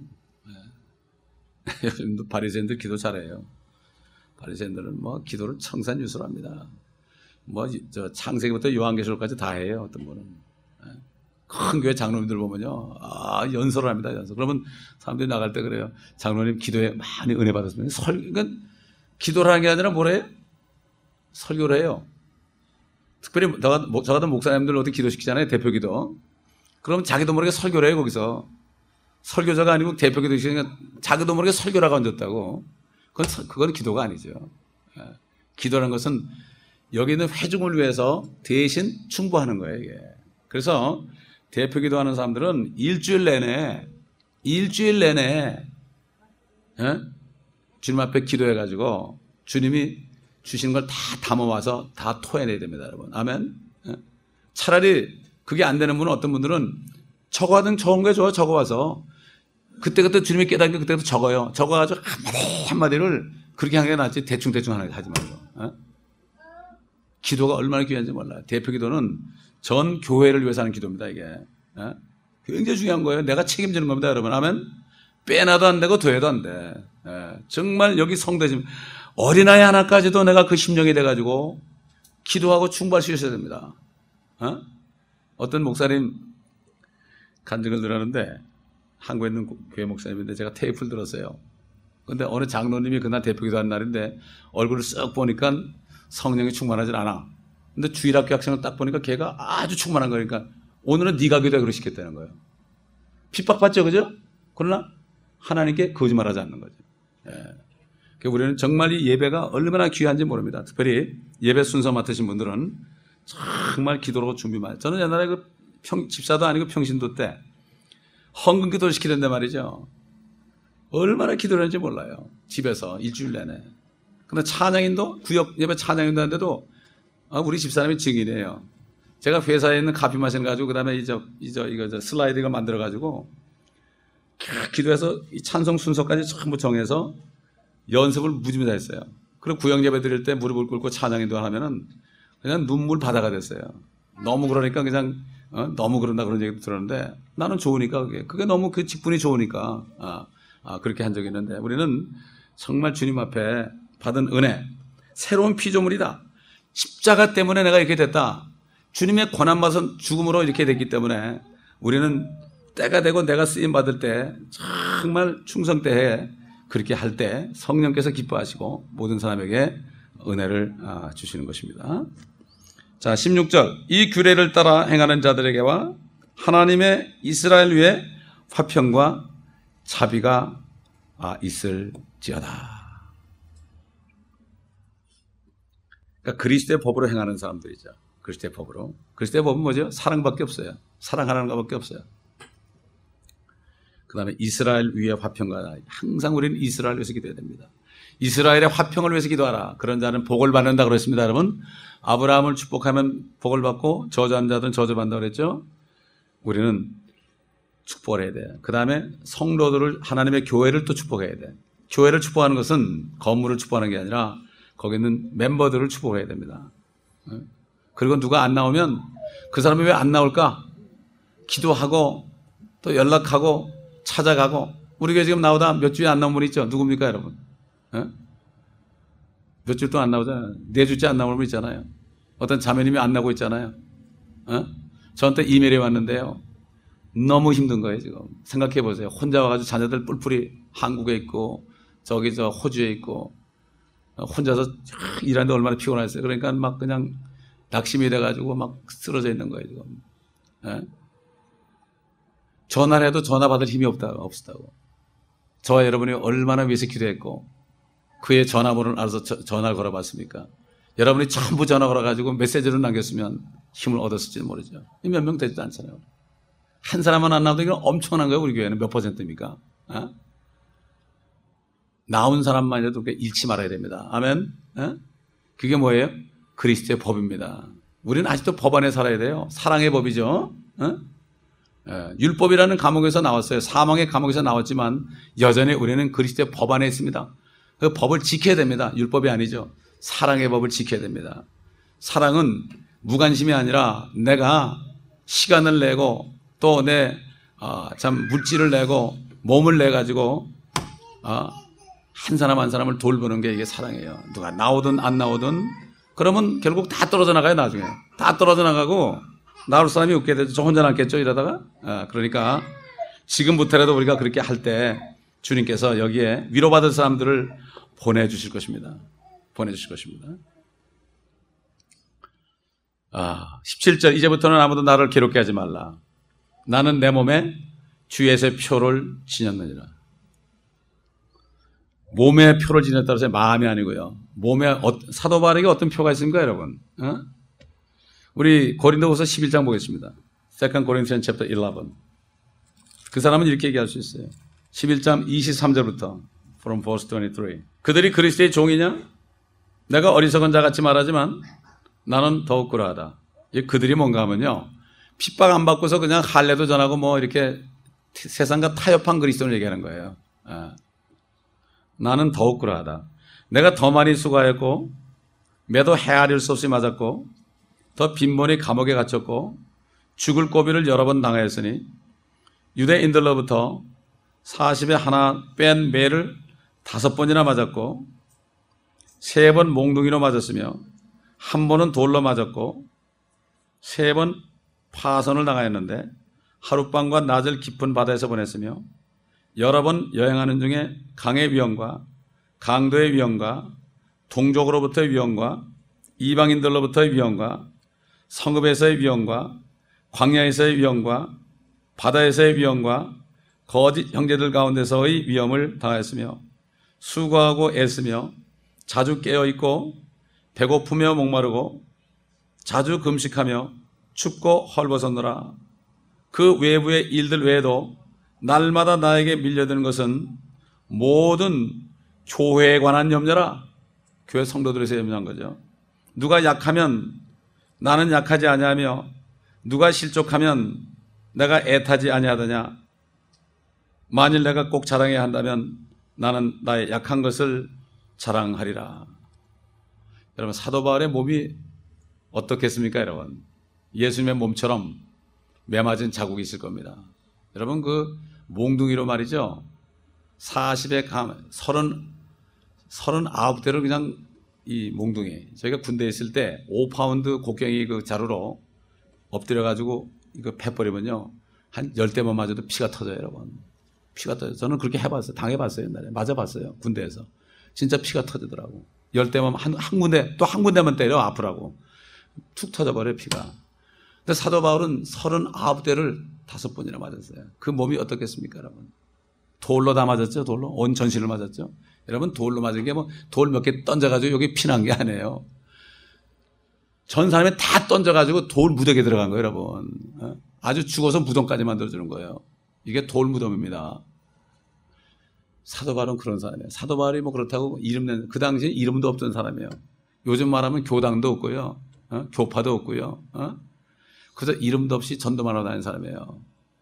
[SPEAKER 1] 요즘도 바리새인들 기도 잘해요. 바리새인들은 뭐 기도를 청산유수합니다. 뭐 저 창세기부터 요한계시록까지 다 해요. 어떤 분은 큰 교회 장로님들 보면요, 연설을 합니다. 연설. 그러면 사람들이 나갈 때 그래요. 장로님 기도에 많이 은혜 받았습니다. 그러니까 기도를 하는 게 아니라 뭐래요? 설교를 해요. 특별히 저 같은 목사님들 어디 기도시키잖아요. 대표기도. 그럼 자기도 모르게 설교를 해요. 거기서. 설교자가 아니고 대표기도 시키니까 자기도 모르게 설교라고 앉았다고. 그건 기도가 아니죠. 기도라는 것은 여기 있는 회중을 위해서 대신 충고하는 거예요. 이게. 그래서 대표기도 하는 사람들은 일주일 내내 주님 앞에 기도해가지고 주님이 주시는 걸 다 담아와서 다 토해내야 됩니다. 여러분. 아멘. 차라리 그게 안 되는 분은 어떤 분들은 적어하든 적은 게 좋아. 적어와서 그때그때 주님이 깨닫는 게 그때부터 적어요. 적어가지고 한마디를 그렇게 하는 게 낫지 대충 하지 말고. 기도가 얼마나 귀한지 몰라요. 대표기도는 전 교회를 위해서 하는 기도입니다. 이게 굉장히 중요한 거예요. 내가 책임지는 겁니다. 여러분. 아멘. 빼놔도 안 되고 더해도 안 돼. 정말 여기 성도심 어린아이 하나까지도 내가 그 심령이 돼가지고 기도하고 충고할 수 있어야 됩니다. 어떤 목사님 간증을 들었는데 한국에 있는 교회 목사님인데 제가 테이프를 들었어요. 그런데 어느 장로님이 그날 대표기도 한 날인데 얼굴을 쓱 보니까 성령이 충만하지 않아. 근데 주일학교 학생을 딱 보니까 걔가 아주 충만한 거니까 오늘은 네가 기도해 그러시겠다는 거예요. 핍박받죠, 그죠? 그러나 하나님께 거짓말하지 않는 거죠. 우리는 정말 이 예배가 얼마나 귀한지 모릅니다. 특별히 예배 순서 맡으신 분들은 정말 기도로 준비 많이. 저는 옛날에 집사도 아니고 평신도 때 헌금 기도를 시키는데 말이죠. 얼마나 기도를 했는지 몰라요. 집에서 일주일 내내. 근데 찬양인도 구역 예배 찬양인도 하는데도 우리 집사람이 증인이에요. 제가 회사에 있는 커피 마신 가지고 그다음에 이거 슬라이드 이걸 만들어 가지고 기도해서 이 찬송 순서까지 전부 정해서 연습을 무지무지 했어요. 그리고 구역 예배 드릴 때 무릎을 꿇고 찬양인도 하면은 그냥 눈물 바다가 됐어요. 너무 그러니까 그냥 너무 그런다 그런 얘기도 들었는데 나는 좋으니까 그게 너무 그 직분이 좋으니까 그렇게 한 적이 있는데 우리는 정말 주님 앞에 받은 은혜 새로운 피조물이다. 십자가 때문에 내가 이렇게 됐다. 주님의 고난받은 죽음으로 이렇게 됐기 때문에 우리는 때가 되고 내가 쓰임받을 때 정말 충성되게 그렇게 할 때 성령께서 기뻐하시고 모든 사람에게 은혜를 주시는 것입니다. 자, 16절. 이 규례를 따라 행하는 자들에게와 하나님의 이스라엘 위에 화평과 자비가 있을지어다. 그러니까 그리스도의 법으로 행하는 사람들이죠. 그리스도의 법으로. 그리스도의 법은 뭐죠? 사랑밖에 없어요. 사랑하는 것밖에 없어요. 그 다음에 이스라엘 위에 화평과 항상 우리는 이스라엘 위해서 기도해야 됩니다. 이스라엘의 화평을 위해서 기도하라. 그런 자는 복을 받는다 그랬습니다. 여러분. 아브라함을 축복하면 복을 받고 저주한 자들은 저주받는다 그랬죠. 우리는 축복을 해야 돼요. 그 다음에 성도들을 하나님의 교회를 또 축복해야 돼. 교회를 축복하는 것은 건물을 축복하는 게 아니라 거기 있는 멤버들을 축복해야 됩니다. 그리고 누가 안 나오면 그 사람이 왜 안 나올까? 기도하고 또 연락하고 찾아가고 우리 교회 지금 나오다 몇 주에 안 나온 분 있죠? 누굽니까 여러분? 몇 주도 안 나오잖아요. 4주째 안 나오는 분 있잖아요. 어떤 자매님이 안 나오고 있잖아요. 저한테 이메일이 왔는데요. 너무 힘든 거예요, 지금. 생각해 보세요. 혼자 와가지고 자녀들 뿔뿔이 한국에 있고, 저기 저 호주에 있고, 혼자서 일하는데 얼마나 피곤했어요. 그러니까 막 그냥 낙심이 돼가지고 막 쓰러져 있는 거예요, 지금. 전화를 해도 전화 받을 힘이 없다고. 저와 여러분이 얼마나 위해서 기도했고, 그의 전화번호를 알아서 전화를 걸어봤습니까? 여러분이 전부 전화 걸어가지고 메시지를 남겼으면 힘을 얻었을지 모르죠. 몇 명 되지도 않잖아요. 한 사람만 안 나와도 이건 엄청난 거예요. 우리 교회는 몇 퍼센트입니까? 나온 사람만이라도 잃지 말아야 됩니다. 아멘. 그게 뭐예요? 그리스도의 법입니다. 우리는 아직도 법 안에 살아야 돼요. 사랑의 법이죠. 율법이라는 감옥에서 나왔어요. 사망의 감옥에서 나왔지만 여전히 우리는 그리스도의 법 안에 있습니다. 그 법을 지켜야 됩니다. 율법이 아니죠. 사랑의 법을 지켜야 됩니다. 사랑은 무관심이 아니라 내가 시간을 내고 또 내 물질을 내고 몸을 내 가지고 한 사람 한 사람을 돌보는 게 이게 사랑이에요. 누가 나오든 안 나오든 그러면 결국 다 떨어져 나가요. 나중에 다 떨어져 나가고 나올 사람이 없게 되죠. 저 혼자 남겠죠 이러다가. 그러니까 지금부터라도 우리가 그렇게 할 때 주님께서 여기에 위로받을 사람들을 보내주실 것입니다. 보내주실 것입니다. 17절 이제부터는 아무도 나를 괴롭게 하지 말라. 나는 내 몸에 주 예수의 표를 지녔느니라. 몸에 표를 지녔다고 해서 마음이 아니고요. 몸에 사도 바울에게 어떤 표가 있습니까, 여러분? 우리 고린도후서 11장 보겠습니다. 2 Corinthians chapter 11. 그 사람은 이렇게 얘기할 수 있어요. 11장 23절부터 from verse 23. 그들이 그리스도의 종이냐? 내가 어리석은 자 같이 말하지만 나는 더욱 그러하다. 그들이 뭔가 하면요. 핍박 안 받고서 그냥 할례도 전하고 뭐 이렇게 세상과 타협한 그리스도를 얘기하는 거예요. 나는 더욱 그러하다. 내가 더 많이 수고하였고 매도 헤아릴 수 없이 맞았고 더 빈번히 감옥에 갇혔고 죽을 고비를 여러 번 당하였으니 유대인들로부터 40에 하나 뺀 매를 5번이나 맞았고 3번 몽둥이로 맞았으며 1번은 돌로 맞았고 3번 파선을 당하였는데 하룻밤과 낮을 깊은 바다에서 보냈으며 여러 번 여행하는 중에 강의 위험과 강도의 위험과 동족으로부터의 위험과 이방인들로부터의 위험과 성읍에서의 위험과 광야에서의 위험과 바다에서의 위험과 거짓 형제들 가운데서의 위험을 당하였으며 수고하고 애쓰며 자주 깨어있고 배고프며 목마르고 자주 금식하며 춥고 헐벗었노라. 그 외부의 일들 외에도 날마다 나에게 밀려드는 것은 모든 교회에 관한 염려라. 교회 성도들에서 염려한 거죠. 누가 약하면 나는 약하지 아니하며 누가 실족하면 내가 애타지 아니하더냐. 만일 내가 꼭 자랑해야 한다면 나는 나의 약한 것을 자랑하리라. 여러분 사도 바울의 몸이 어떻겠습니까, 여러분? 예수님의 몸처럼 매맞은 자국이 있을 겁니다. 여러분 그 몽둥이로 말이죠. 40에 39대를 그냥 이 몽둥이. 저희가 군대에 있을 때 5파운드 곡괭이 그 자루로 엎드려가지고 이거 패버리면요. 한 10대만 맞아도 피가 터져요, 여러분. 피가 터져요. 저는 그렇게 해봤어요. 당해봤어요, 옛날에. 맞아봤어요, 군대에서. 진짜 피가 터지더라고. 10대만 한 군데, 또 한 군데만 때려, 아프라고. 툭 터져버려요, 피가. 근데 사도 바울은 39대를 5번이나 맞았어요. 그 몸이 어떻겠습니까, 여러분? 돌로 다 맞았죠, 돌로? 온 전신을 맞았죠? 여러분, 돌로 맞은 게 뭐, 돌 몇 개 던져가지고 여기 피난 게 아니에요. 전 사람이 다 던져가지고 돌 무덤에 들어간 거예요, 여러분. 아주 죽어서 무덤까지 만들어주는 거예요. 이게 돌 무덤입니다. 사도 바울은 그런 사람이에요. 사도 바울이 뭐 그렇다고 이름 낸, 그 당시에 이름도 없던 사람이에요. 요즘 말하면 교당도 없고요. 교파도 없고요. 그래서 이름도 없이 전도만 하고 다니는 사람이에요.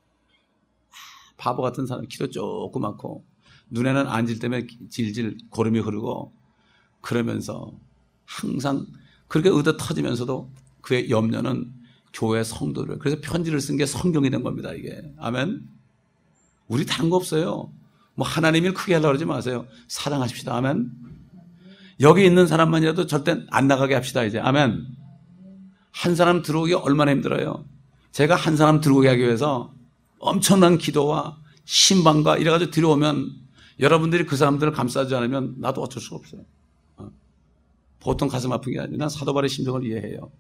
[SPEAKER 1] 바보 같은 사람, 키도 조그맣고 눈에는 안질 때문에 질질 고름이 흐르고 그러면서 항상 그렇게 의도 터지면서도 그의 염려는 교회 성도를, 그래서 편지를 쓴 게 성경이 된 겁니다, 이게. 아멘. 우리 다른 거 없어요. 뭐 하나님 일 크게 하려고 그러지 마세요. 사랑하십시다. 아멘. 여기 있는 사람만이라도 절대 안 나가게 합시다, 이제. 아멘. 한 사람 들어오기 얼마나 힘들어요. 제가 한 사람 들어오게 하기 위해서 엄청난 기도와 신방과 이래가지고 들어오면 여러분들이 그 사람들을 감싸지 않으면 나도 어쩔 수가 없어요. 보통 가슴 아픈 게 아니라 난 사도 바울의 심정을 이해해요.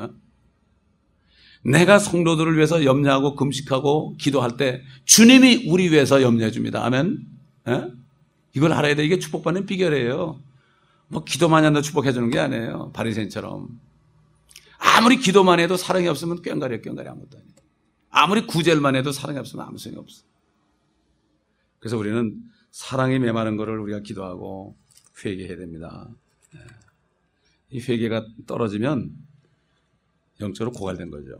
[SPEAKER 1] 내가 성도들을 위해서 염려하고 금식하고 기도할 때 주님이 우리 위해서 염려해 줍니다. 아멘. 이걸 알아야 돼. 이게 축복받는 비결이에요. 뭐 기도만 한다 축복해 주는 게 아니에요. 바리새인처럼. 아무리 기도만 해도 사랑이 없으면 꽹가리 아무것도 아니에요. 아무리 구제만 해도 사랑이 없으면 아무 소용이 없어. 그래서 우리는 사랑이 메마른 것을 우리가 기도하고 회개해야 됩니다. 이 회개가 떨어지면 영적으로 고갈된 거죠.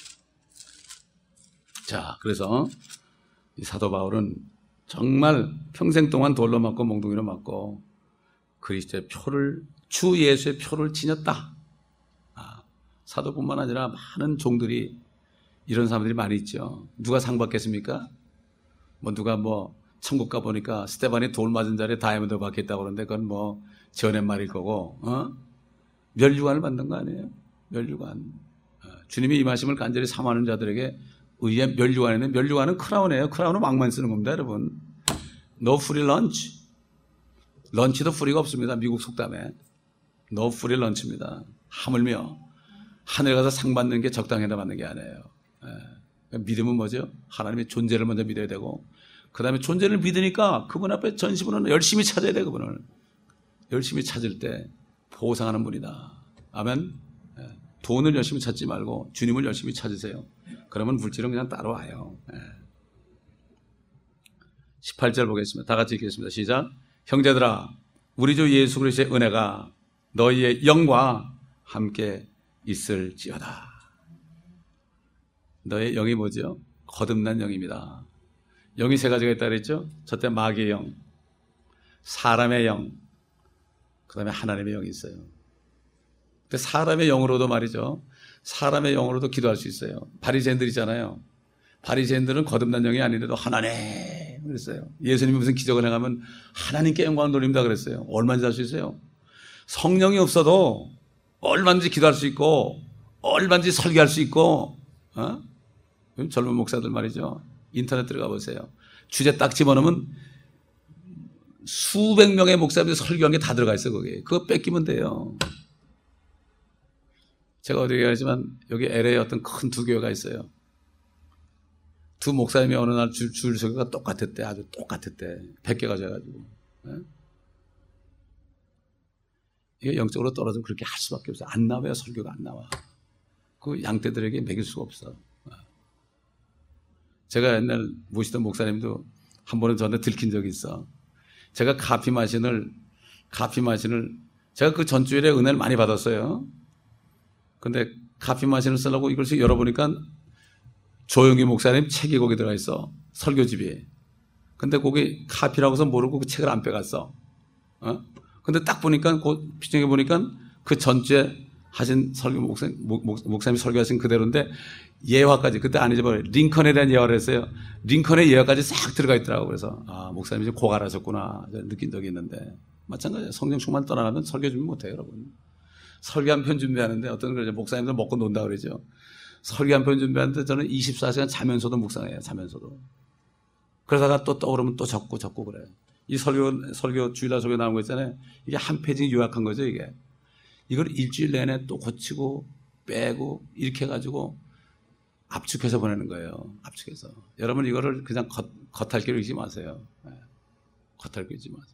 [SPEAKER 1] 자, 그래서 이 사도 바울은 정말 평생 동안 돌로 맞고 몽둥이로 맞고 그리스도의 표를, 주 예수의 표를 지녔다. 사도뿐만 아니라 많은 종들이 이런 사람들이 많이 있죠. 누가 상 받겠습니까? 누가 천국 가보니까 스테반이 돌 맞은 자리에 다이아몬드 박혔다고 그러는데 그건 지어낸 말일 거고, 멸류관을 받는 거 아니에요? 멸류관. 주님이 이 말씀을 간절히 사모하는 자들에게 의의 멸류관에는, 멸류관은 크라운이에요. 크라운은 왕만 쓰는 겁니다, 여러분. No free lunch. 런치도 프리가 없습니다. 미국 속담에. No free lunch입니다. 하물며 하늘에 가서 상 받는 게 적당해서 받는 게 아니에요. 믿음은 뭐죠? 하나님의 존재를 먼저 믿어야 되고, 그 다음에 존재를 믿으니까 그분 앞에 전심으로는 열심히 찾아야 돼요. 그분을 열심히 찾을 때 보상하는 분이다. 아멘. 돈을 열심히 찾지 말고 주님을 열심히 찾으세요. 그러면 물질은 그냥 따라와요. 18절 보겠습니다. 다 같이 읽겠습니다. 시작. 형제들아, 우리 주 예수 그리스도의 은혜가 너희의 영과 함께 있을지어다. 너의 영이 뭐죠? 거듭난 영입니다. 영이 세 가지가 있다 그랬죠? 첫째 마귀의 영, 사람의 영, 그 다음에 하나님의 영이 있어요. 근데 사람의 영으로도 말이죠. 사람의 영으로도 기도할 수 있어요. 바리새인들 있잖아요. 바리새인들은 거듭난 영이 아닌데도 하나님 그랬어요. 예수님이 무슨 기적을 행하면 하나님께 영광을 돌립니다 그랬어요. 얼마든지 할 수 있어요. 성령이 없어도 얼마든지 기도할 수 있고 얼마든지 설교할 수 있고, 젊은 목사들 말이죠. 인터넷 들어가 보세요. 주제 딱 집어넣으면 수백 명의 목사님들이 설교한 게 다 들어가 있어요. 거기에. 그거 뺏기면 돼요. 제가 어디 얘기하지만 여기 LA에 어떤 큰 두 교회가 있어요. 두 목사님이 어느 날 줄 설교가 똑같았대. 아주 똑같았대. 100개 가져가지고. 이게 영적으로 떨어지면 그렇게 할 수밖에 없어요. 안 나와요. 설교가 안 나와. 그 양떼들에게 먹일 수가 없어. 제가 옛날 모시던 목사님도 한 번은 저한테 들킨 적이 있어. 제가 카피 마신을 제가 그 전주일에 은혜를 많이 받았어요. 근데 카피 마신을 쓰려고 이걸 열어보니까 조용희 목사님 책이 거기 들어가 있어. 설교집이. 근데 거기 카피라고 해서 모르고 그 책을 안 빼갔어. 근데 딱 보니까, 피정해 보니까 그 전주에 하신 설교 목사님이 설교하신 그대로인데 예화까지, 그때 아니죠. 링컨에 대한 예화를 했어요. 링컨의 예화까지 싹 들어가 있더라고. 그래서, 목사님이 좀 고갈하셨구나. 느낀 적이 있는데. 마찬가지예요. 성령 충만 떠나가면 설교 준비 못해요, 여러분. 설교 한 편 준비하는데 어떤 걸 목사님들 먹고 논다 그러죠. 설교 한 편 준비하는데 저는 24시간 자면서도 묵상해요. 자면서도. 그러다가 또 떠오르면 또 적고 그래요. 이 설교 주일날 설교 나온 거 있잖아요. 이게 한 페이지 요약한 거죠, 이게. 이걸 일주일 내내 또 고치고 빼고 이렇게 해가지고 압축해서 보내는 거예요. 압축해서. 여러분 이거를 그냥 겉핥기로 읽지 마세요. 겉핥기 읽지 마세요.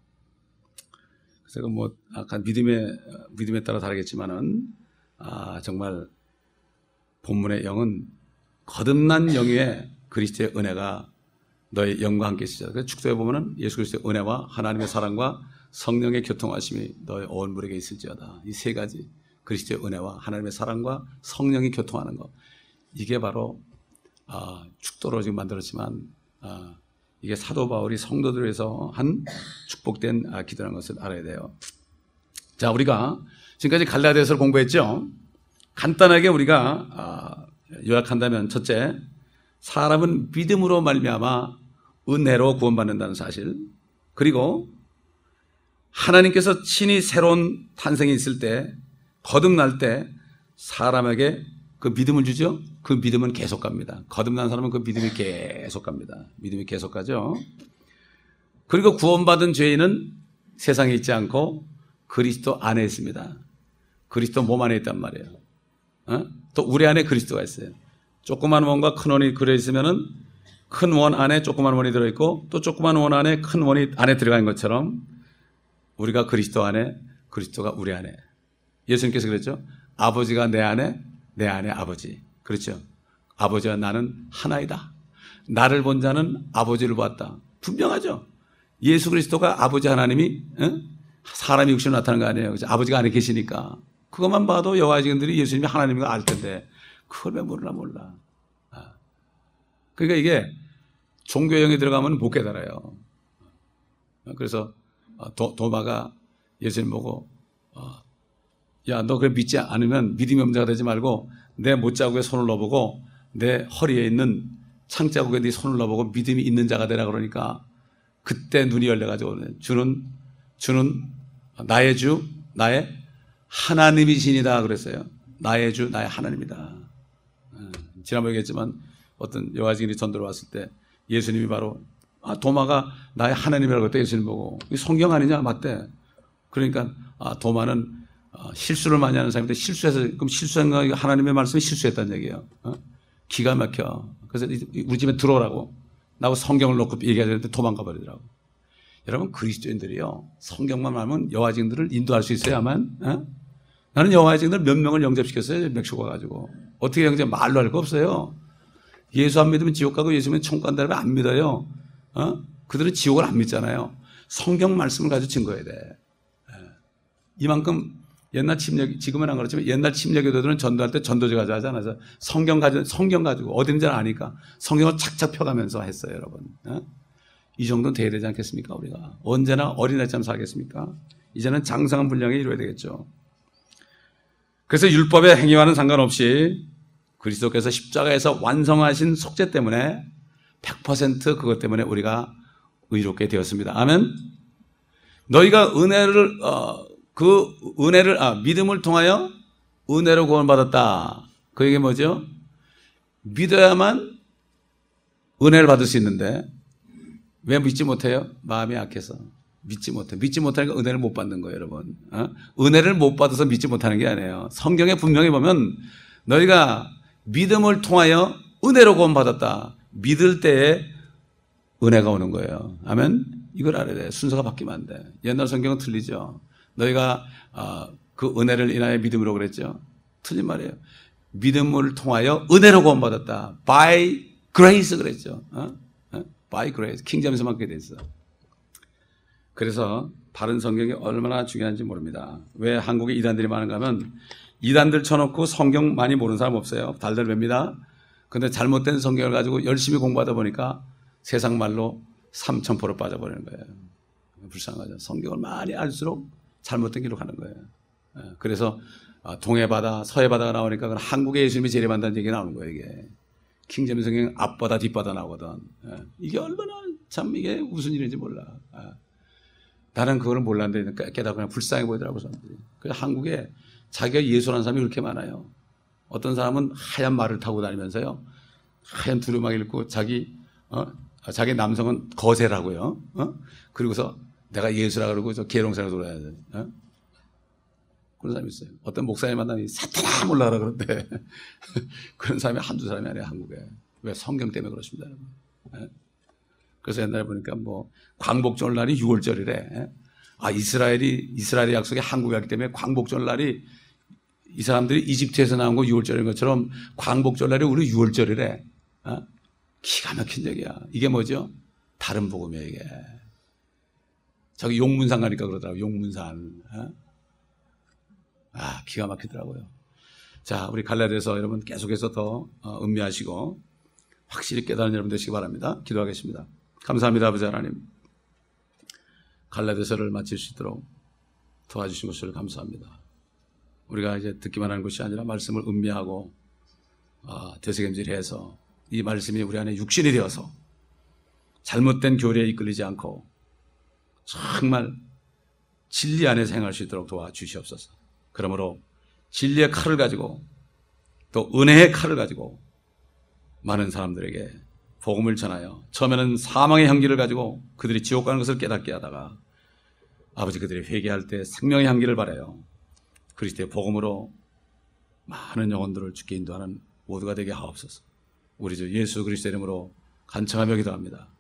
[SPEAKER 1] 그래서 약간 믿음에 따라 다르겠지만은, 정말 본문의 영은 거듭난 영의 그리스도의 은혜가 너의 영과 함께 있으시다. 그래서 축도에 보면은 예수 그리스도의 은혜와 하나님의 사랑과 성령의 교통하심이 너의 온 물에게 있을지어다. 이 세 가지, 그리스도의 은혜와 하나님의 사랑과 성령이 교통하는 것, 이게 바로 축도로 지금 만들었지만 이게 사도 바울이 성도들을 위해서 한 축복된 기도라는 것을 알아야 돼요. 자, 우리가 지금까지 갈라디아서를 공부했죠. 간단하게 우리가 요약한다면, 첫째, 사람은 믿음으로 말미암아 은혜로 구원받는다는 사실, 그리고 하나님께서 친히 새로운 탄생이 있을 때, 거듭날 때 사람에게 그 믿음을 주죠. 그 믿음은 계속 갑니다. 거듭난 사람은 그 믿음이 계속 갑니다. 믿음이 계속 가죠. 그리고 구원받은 죄인은 세상에 있지 않고 그리스도 안에 있습니다. 그리스도 몸 안에 있단 말이에요. 또 우리 안에 그리스도가 있어요. 조그만 원과 큰 원이 그려 있으면은 큰 원 안에 조그만 원이 들어있고 또 조그만 원 안에 큰 원이 안에 들어가 있는 것처럼 우리가 그리스도 안에, 그리스도가 우리 안에. 예수님께서 그랬죠. 아버지가 내 안에, 내 안에 아버지. 그렇죠. 아버지와 나는 하나이다. 나를 본 자는 아버지를 보았다. 분명하죠. 예수 그리스도가 아버지 하나님이 사람이 육신으로 나타난 거 아니에요. 그렇죠? 아버지가 안에 계시니까. 그것만 봐도 여호와의 증인들이 예수님이 하나님인 거 알 텐데 그걸 왜 몰라. 그러니까 이게 종교형에 들어가면 못 깨달아요. 그래서 도마가 예수님 보고 야, 너 그래 믿지 않으면 믿음이 없는 자가 되지 말고 내 못자국에 손을 넣어보고 내 허리에 있는 창자국에 네 손을 넣어보고 믿음이 있는 자가 되라 그러니까 그때 눈이 열려가지고 주는 나의 주, 나의 하나님이시니다 그랬어요. 나의 주, 나의 하나님이다. 지난번에 얘기했지만 어떤 여호와의 증인이 전도로 왔을 때 예수님이 바로 도마가 나의 하나님이라고 했대. 예수님 보고 성경 아니냐? 맞대. 그러니까 도마는 실수를 많이 하는 사람인데 실수해서 그럼 실수한 거 하나님의 말씀이 실수했다는 얘기예요. 기가 막혀. 그래서 우리 집에 들어오라고 나하고 성경을 놓고 얘기하는데 도망가 버리더라고. 여러분 그리스도인들이요 성경만 하면 여호와의 증인들을 인도할 수 있어야만. 나는 여호와의 증인들 몇 명을 영접시켰어요. 멕시코 가가지고 어떻게 영접 말로 할 거 없어요. 예수 안 믿으면 지옥 가고 예수 믿으면 천국 간다면 안 믿어요. 그들은 지옥을 안 믿잖아요. 성경 말씀을 가지고 증거해야 돼. 이만큼 옛날 침략, 지금은 안 그렇지만 옛날 침략교도들은 전도할 때 전도제 가지고 하지 않아서 성경 가지고 어딘지 아니까 성경을 착착 펴가면서 했어요, 여러분. 이 정도는 돼야 되지 않겠습니까, 우리가? 언제나 어린아이처럼 살겠습니까? 이제는 장성한 분량에 이루어야 되겠죠. 그래서 율법의 행위와는 상관없이 그리스도께서 십자가에서 완성하신 속죄 때문에 100% 그것 때문에 우리가 의롭게 되었습니다. 아멘. 너희가 믿음을 통하여 은혜로 구원받았다. 그 얘기 뭐죠? 믿어야만 은혜를 받을 수 있는데 왜 믿지 못해요? 마음이 약해서 믿지 못해. 믿지 못하니까 은혜를 못 받는 거예요, 여러분. 은혜를 못 받아서 믿지 못하는 게 아니에요. 성경에 분명히 보면 너희가 믿음을 통하여 은혜로 구원받았다. 믿을 때에 은혜가 오는 거예요. 아멘. 이걸 알아야 돼. 순서가 바뀌면 안 돼. 옛날 성경은 틀리죠. 너희가 그 은혜를 인하여 믿음으로 그랬죠. 틀린 말이에요. 믿음을 통하여 은혜로 구원받았다. By grace 그랬죠. By grace. 킹제임스만 그렇게 돼 있어. 그래서 바른 성경이 얼마나 중요한지 모릅니다. 왜 한국에 이단들이 많은가 하면 이단들 쳐놓고 성경 많이 모르는 사람 없어요. 달달 맵니다. 근데 잘못된 성경을 가지고 열심히 공부하다 보니까 세상 말로 삼천포로 빠져버리는 거예요. 불쌍하죠. 성경을 많이 알수록 잘못된 길로 가는 거예요. 그래서 동해바다, 서해바다가 나오니까 그건 한국의 예수님이 재림한다는 얘기가 나오는 거예요. 이게 킹제임스 성경 앞바다 뒷바다 나오거든. 이게 얼마나 참 이게 무슨 일인지 몰라. 나는 그거를 몰랐는데 깨닫고 그냥 불쌍해 보이더라고 사람들이. 그래서 한국에 자기가 예수라는 사람이 그렇게 많아요. 어떤 사람은 하얀 말을 타고 다니면서요, 하얀 두루마기 입고 자기 남성은 거세라고요. 그리고서 내가 예수라 그러고 저 계룡산에 돌아야 돼. 그런 사람이 있어요. 어떤 목사님 만나니 사탄아 몰라라 그런데 그런 사람이 한두 사람이 아니에요, 한국에. 왜? 성경 때문에 그렇습니다, 여러분. 그래서 옛날에 보니까 뭐 광복절 날이 6월절이래. 이스라엘의 약속이 한국에 왔기 때문에 광복절 날이 이 사람들이 이집트에서 나온 거 6월절인 것처럼 광복절 날이 우리 6월절이래. 기가 막힌 얘기야. 이게 뭐죠? 다른 복음이에요, 이게. 저기 용문산 가니까 그러더라고요. 용문산. 기가 막히더라고요. 자, 우리 갈라디아서 여러분 계속해서 더 음미하시고 확실히 깨달은 여러분 되시기 바랍니다. 기도하겠습니다. 감사합니다, 아버지 하나님. 갈라디아서를 마칠 수 있도록 도와주신 것을 감사합니다. 우리가 이제 듣기만 하는 것이 아니라 말씀을 음미하고 되새김질해서 이 말씀이 우리 안에 육신이 되어서 잘못된 교리에 이끌리지 않고 정말 진리 안에서 행할 수 있도록 도와주시옵소서. 그러므로 진리의 칼을 가지고 또 은혜의 칼을 가지고 많은 사람들에게 복음을 전하여 처음에는 사망의 향기를 가지고 그들이 지옥 가는 것을 깨닫게 하다가 아버지 그들이 회개할 때 생명의 향기를 발하여 그리스도의 복음으로 많은 영혼들을 주께 인도하는 모두가 되게 하옵소서. 우리 주 예수 그리스도의 이름으로 간청하며 기도합니다.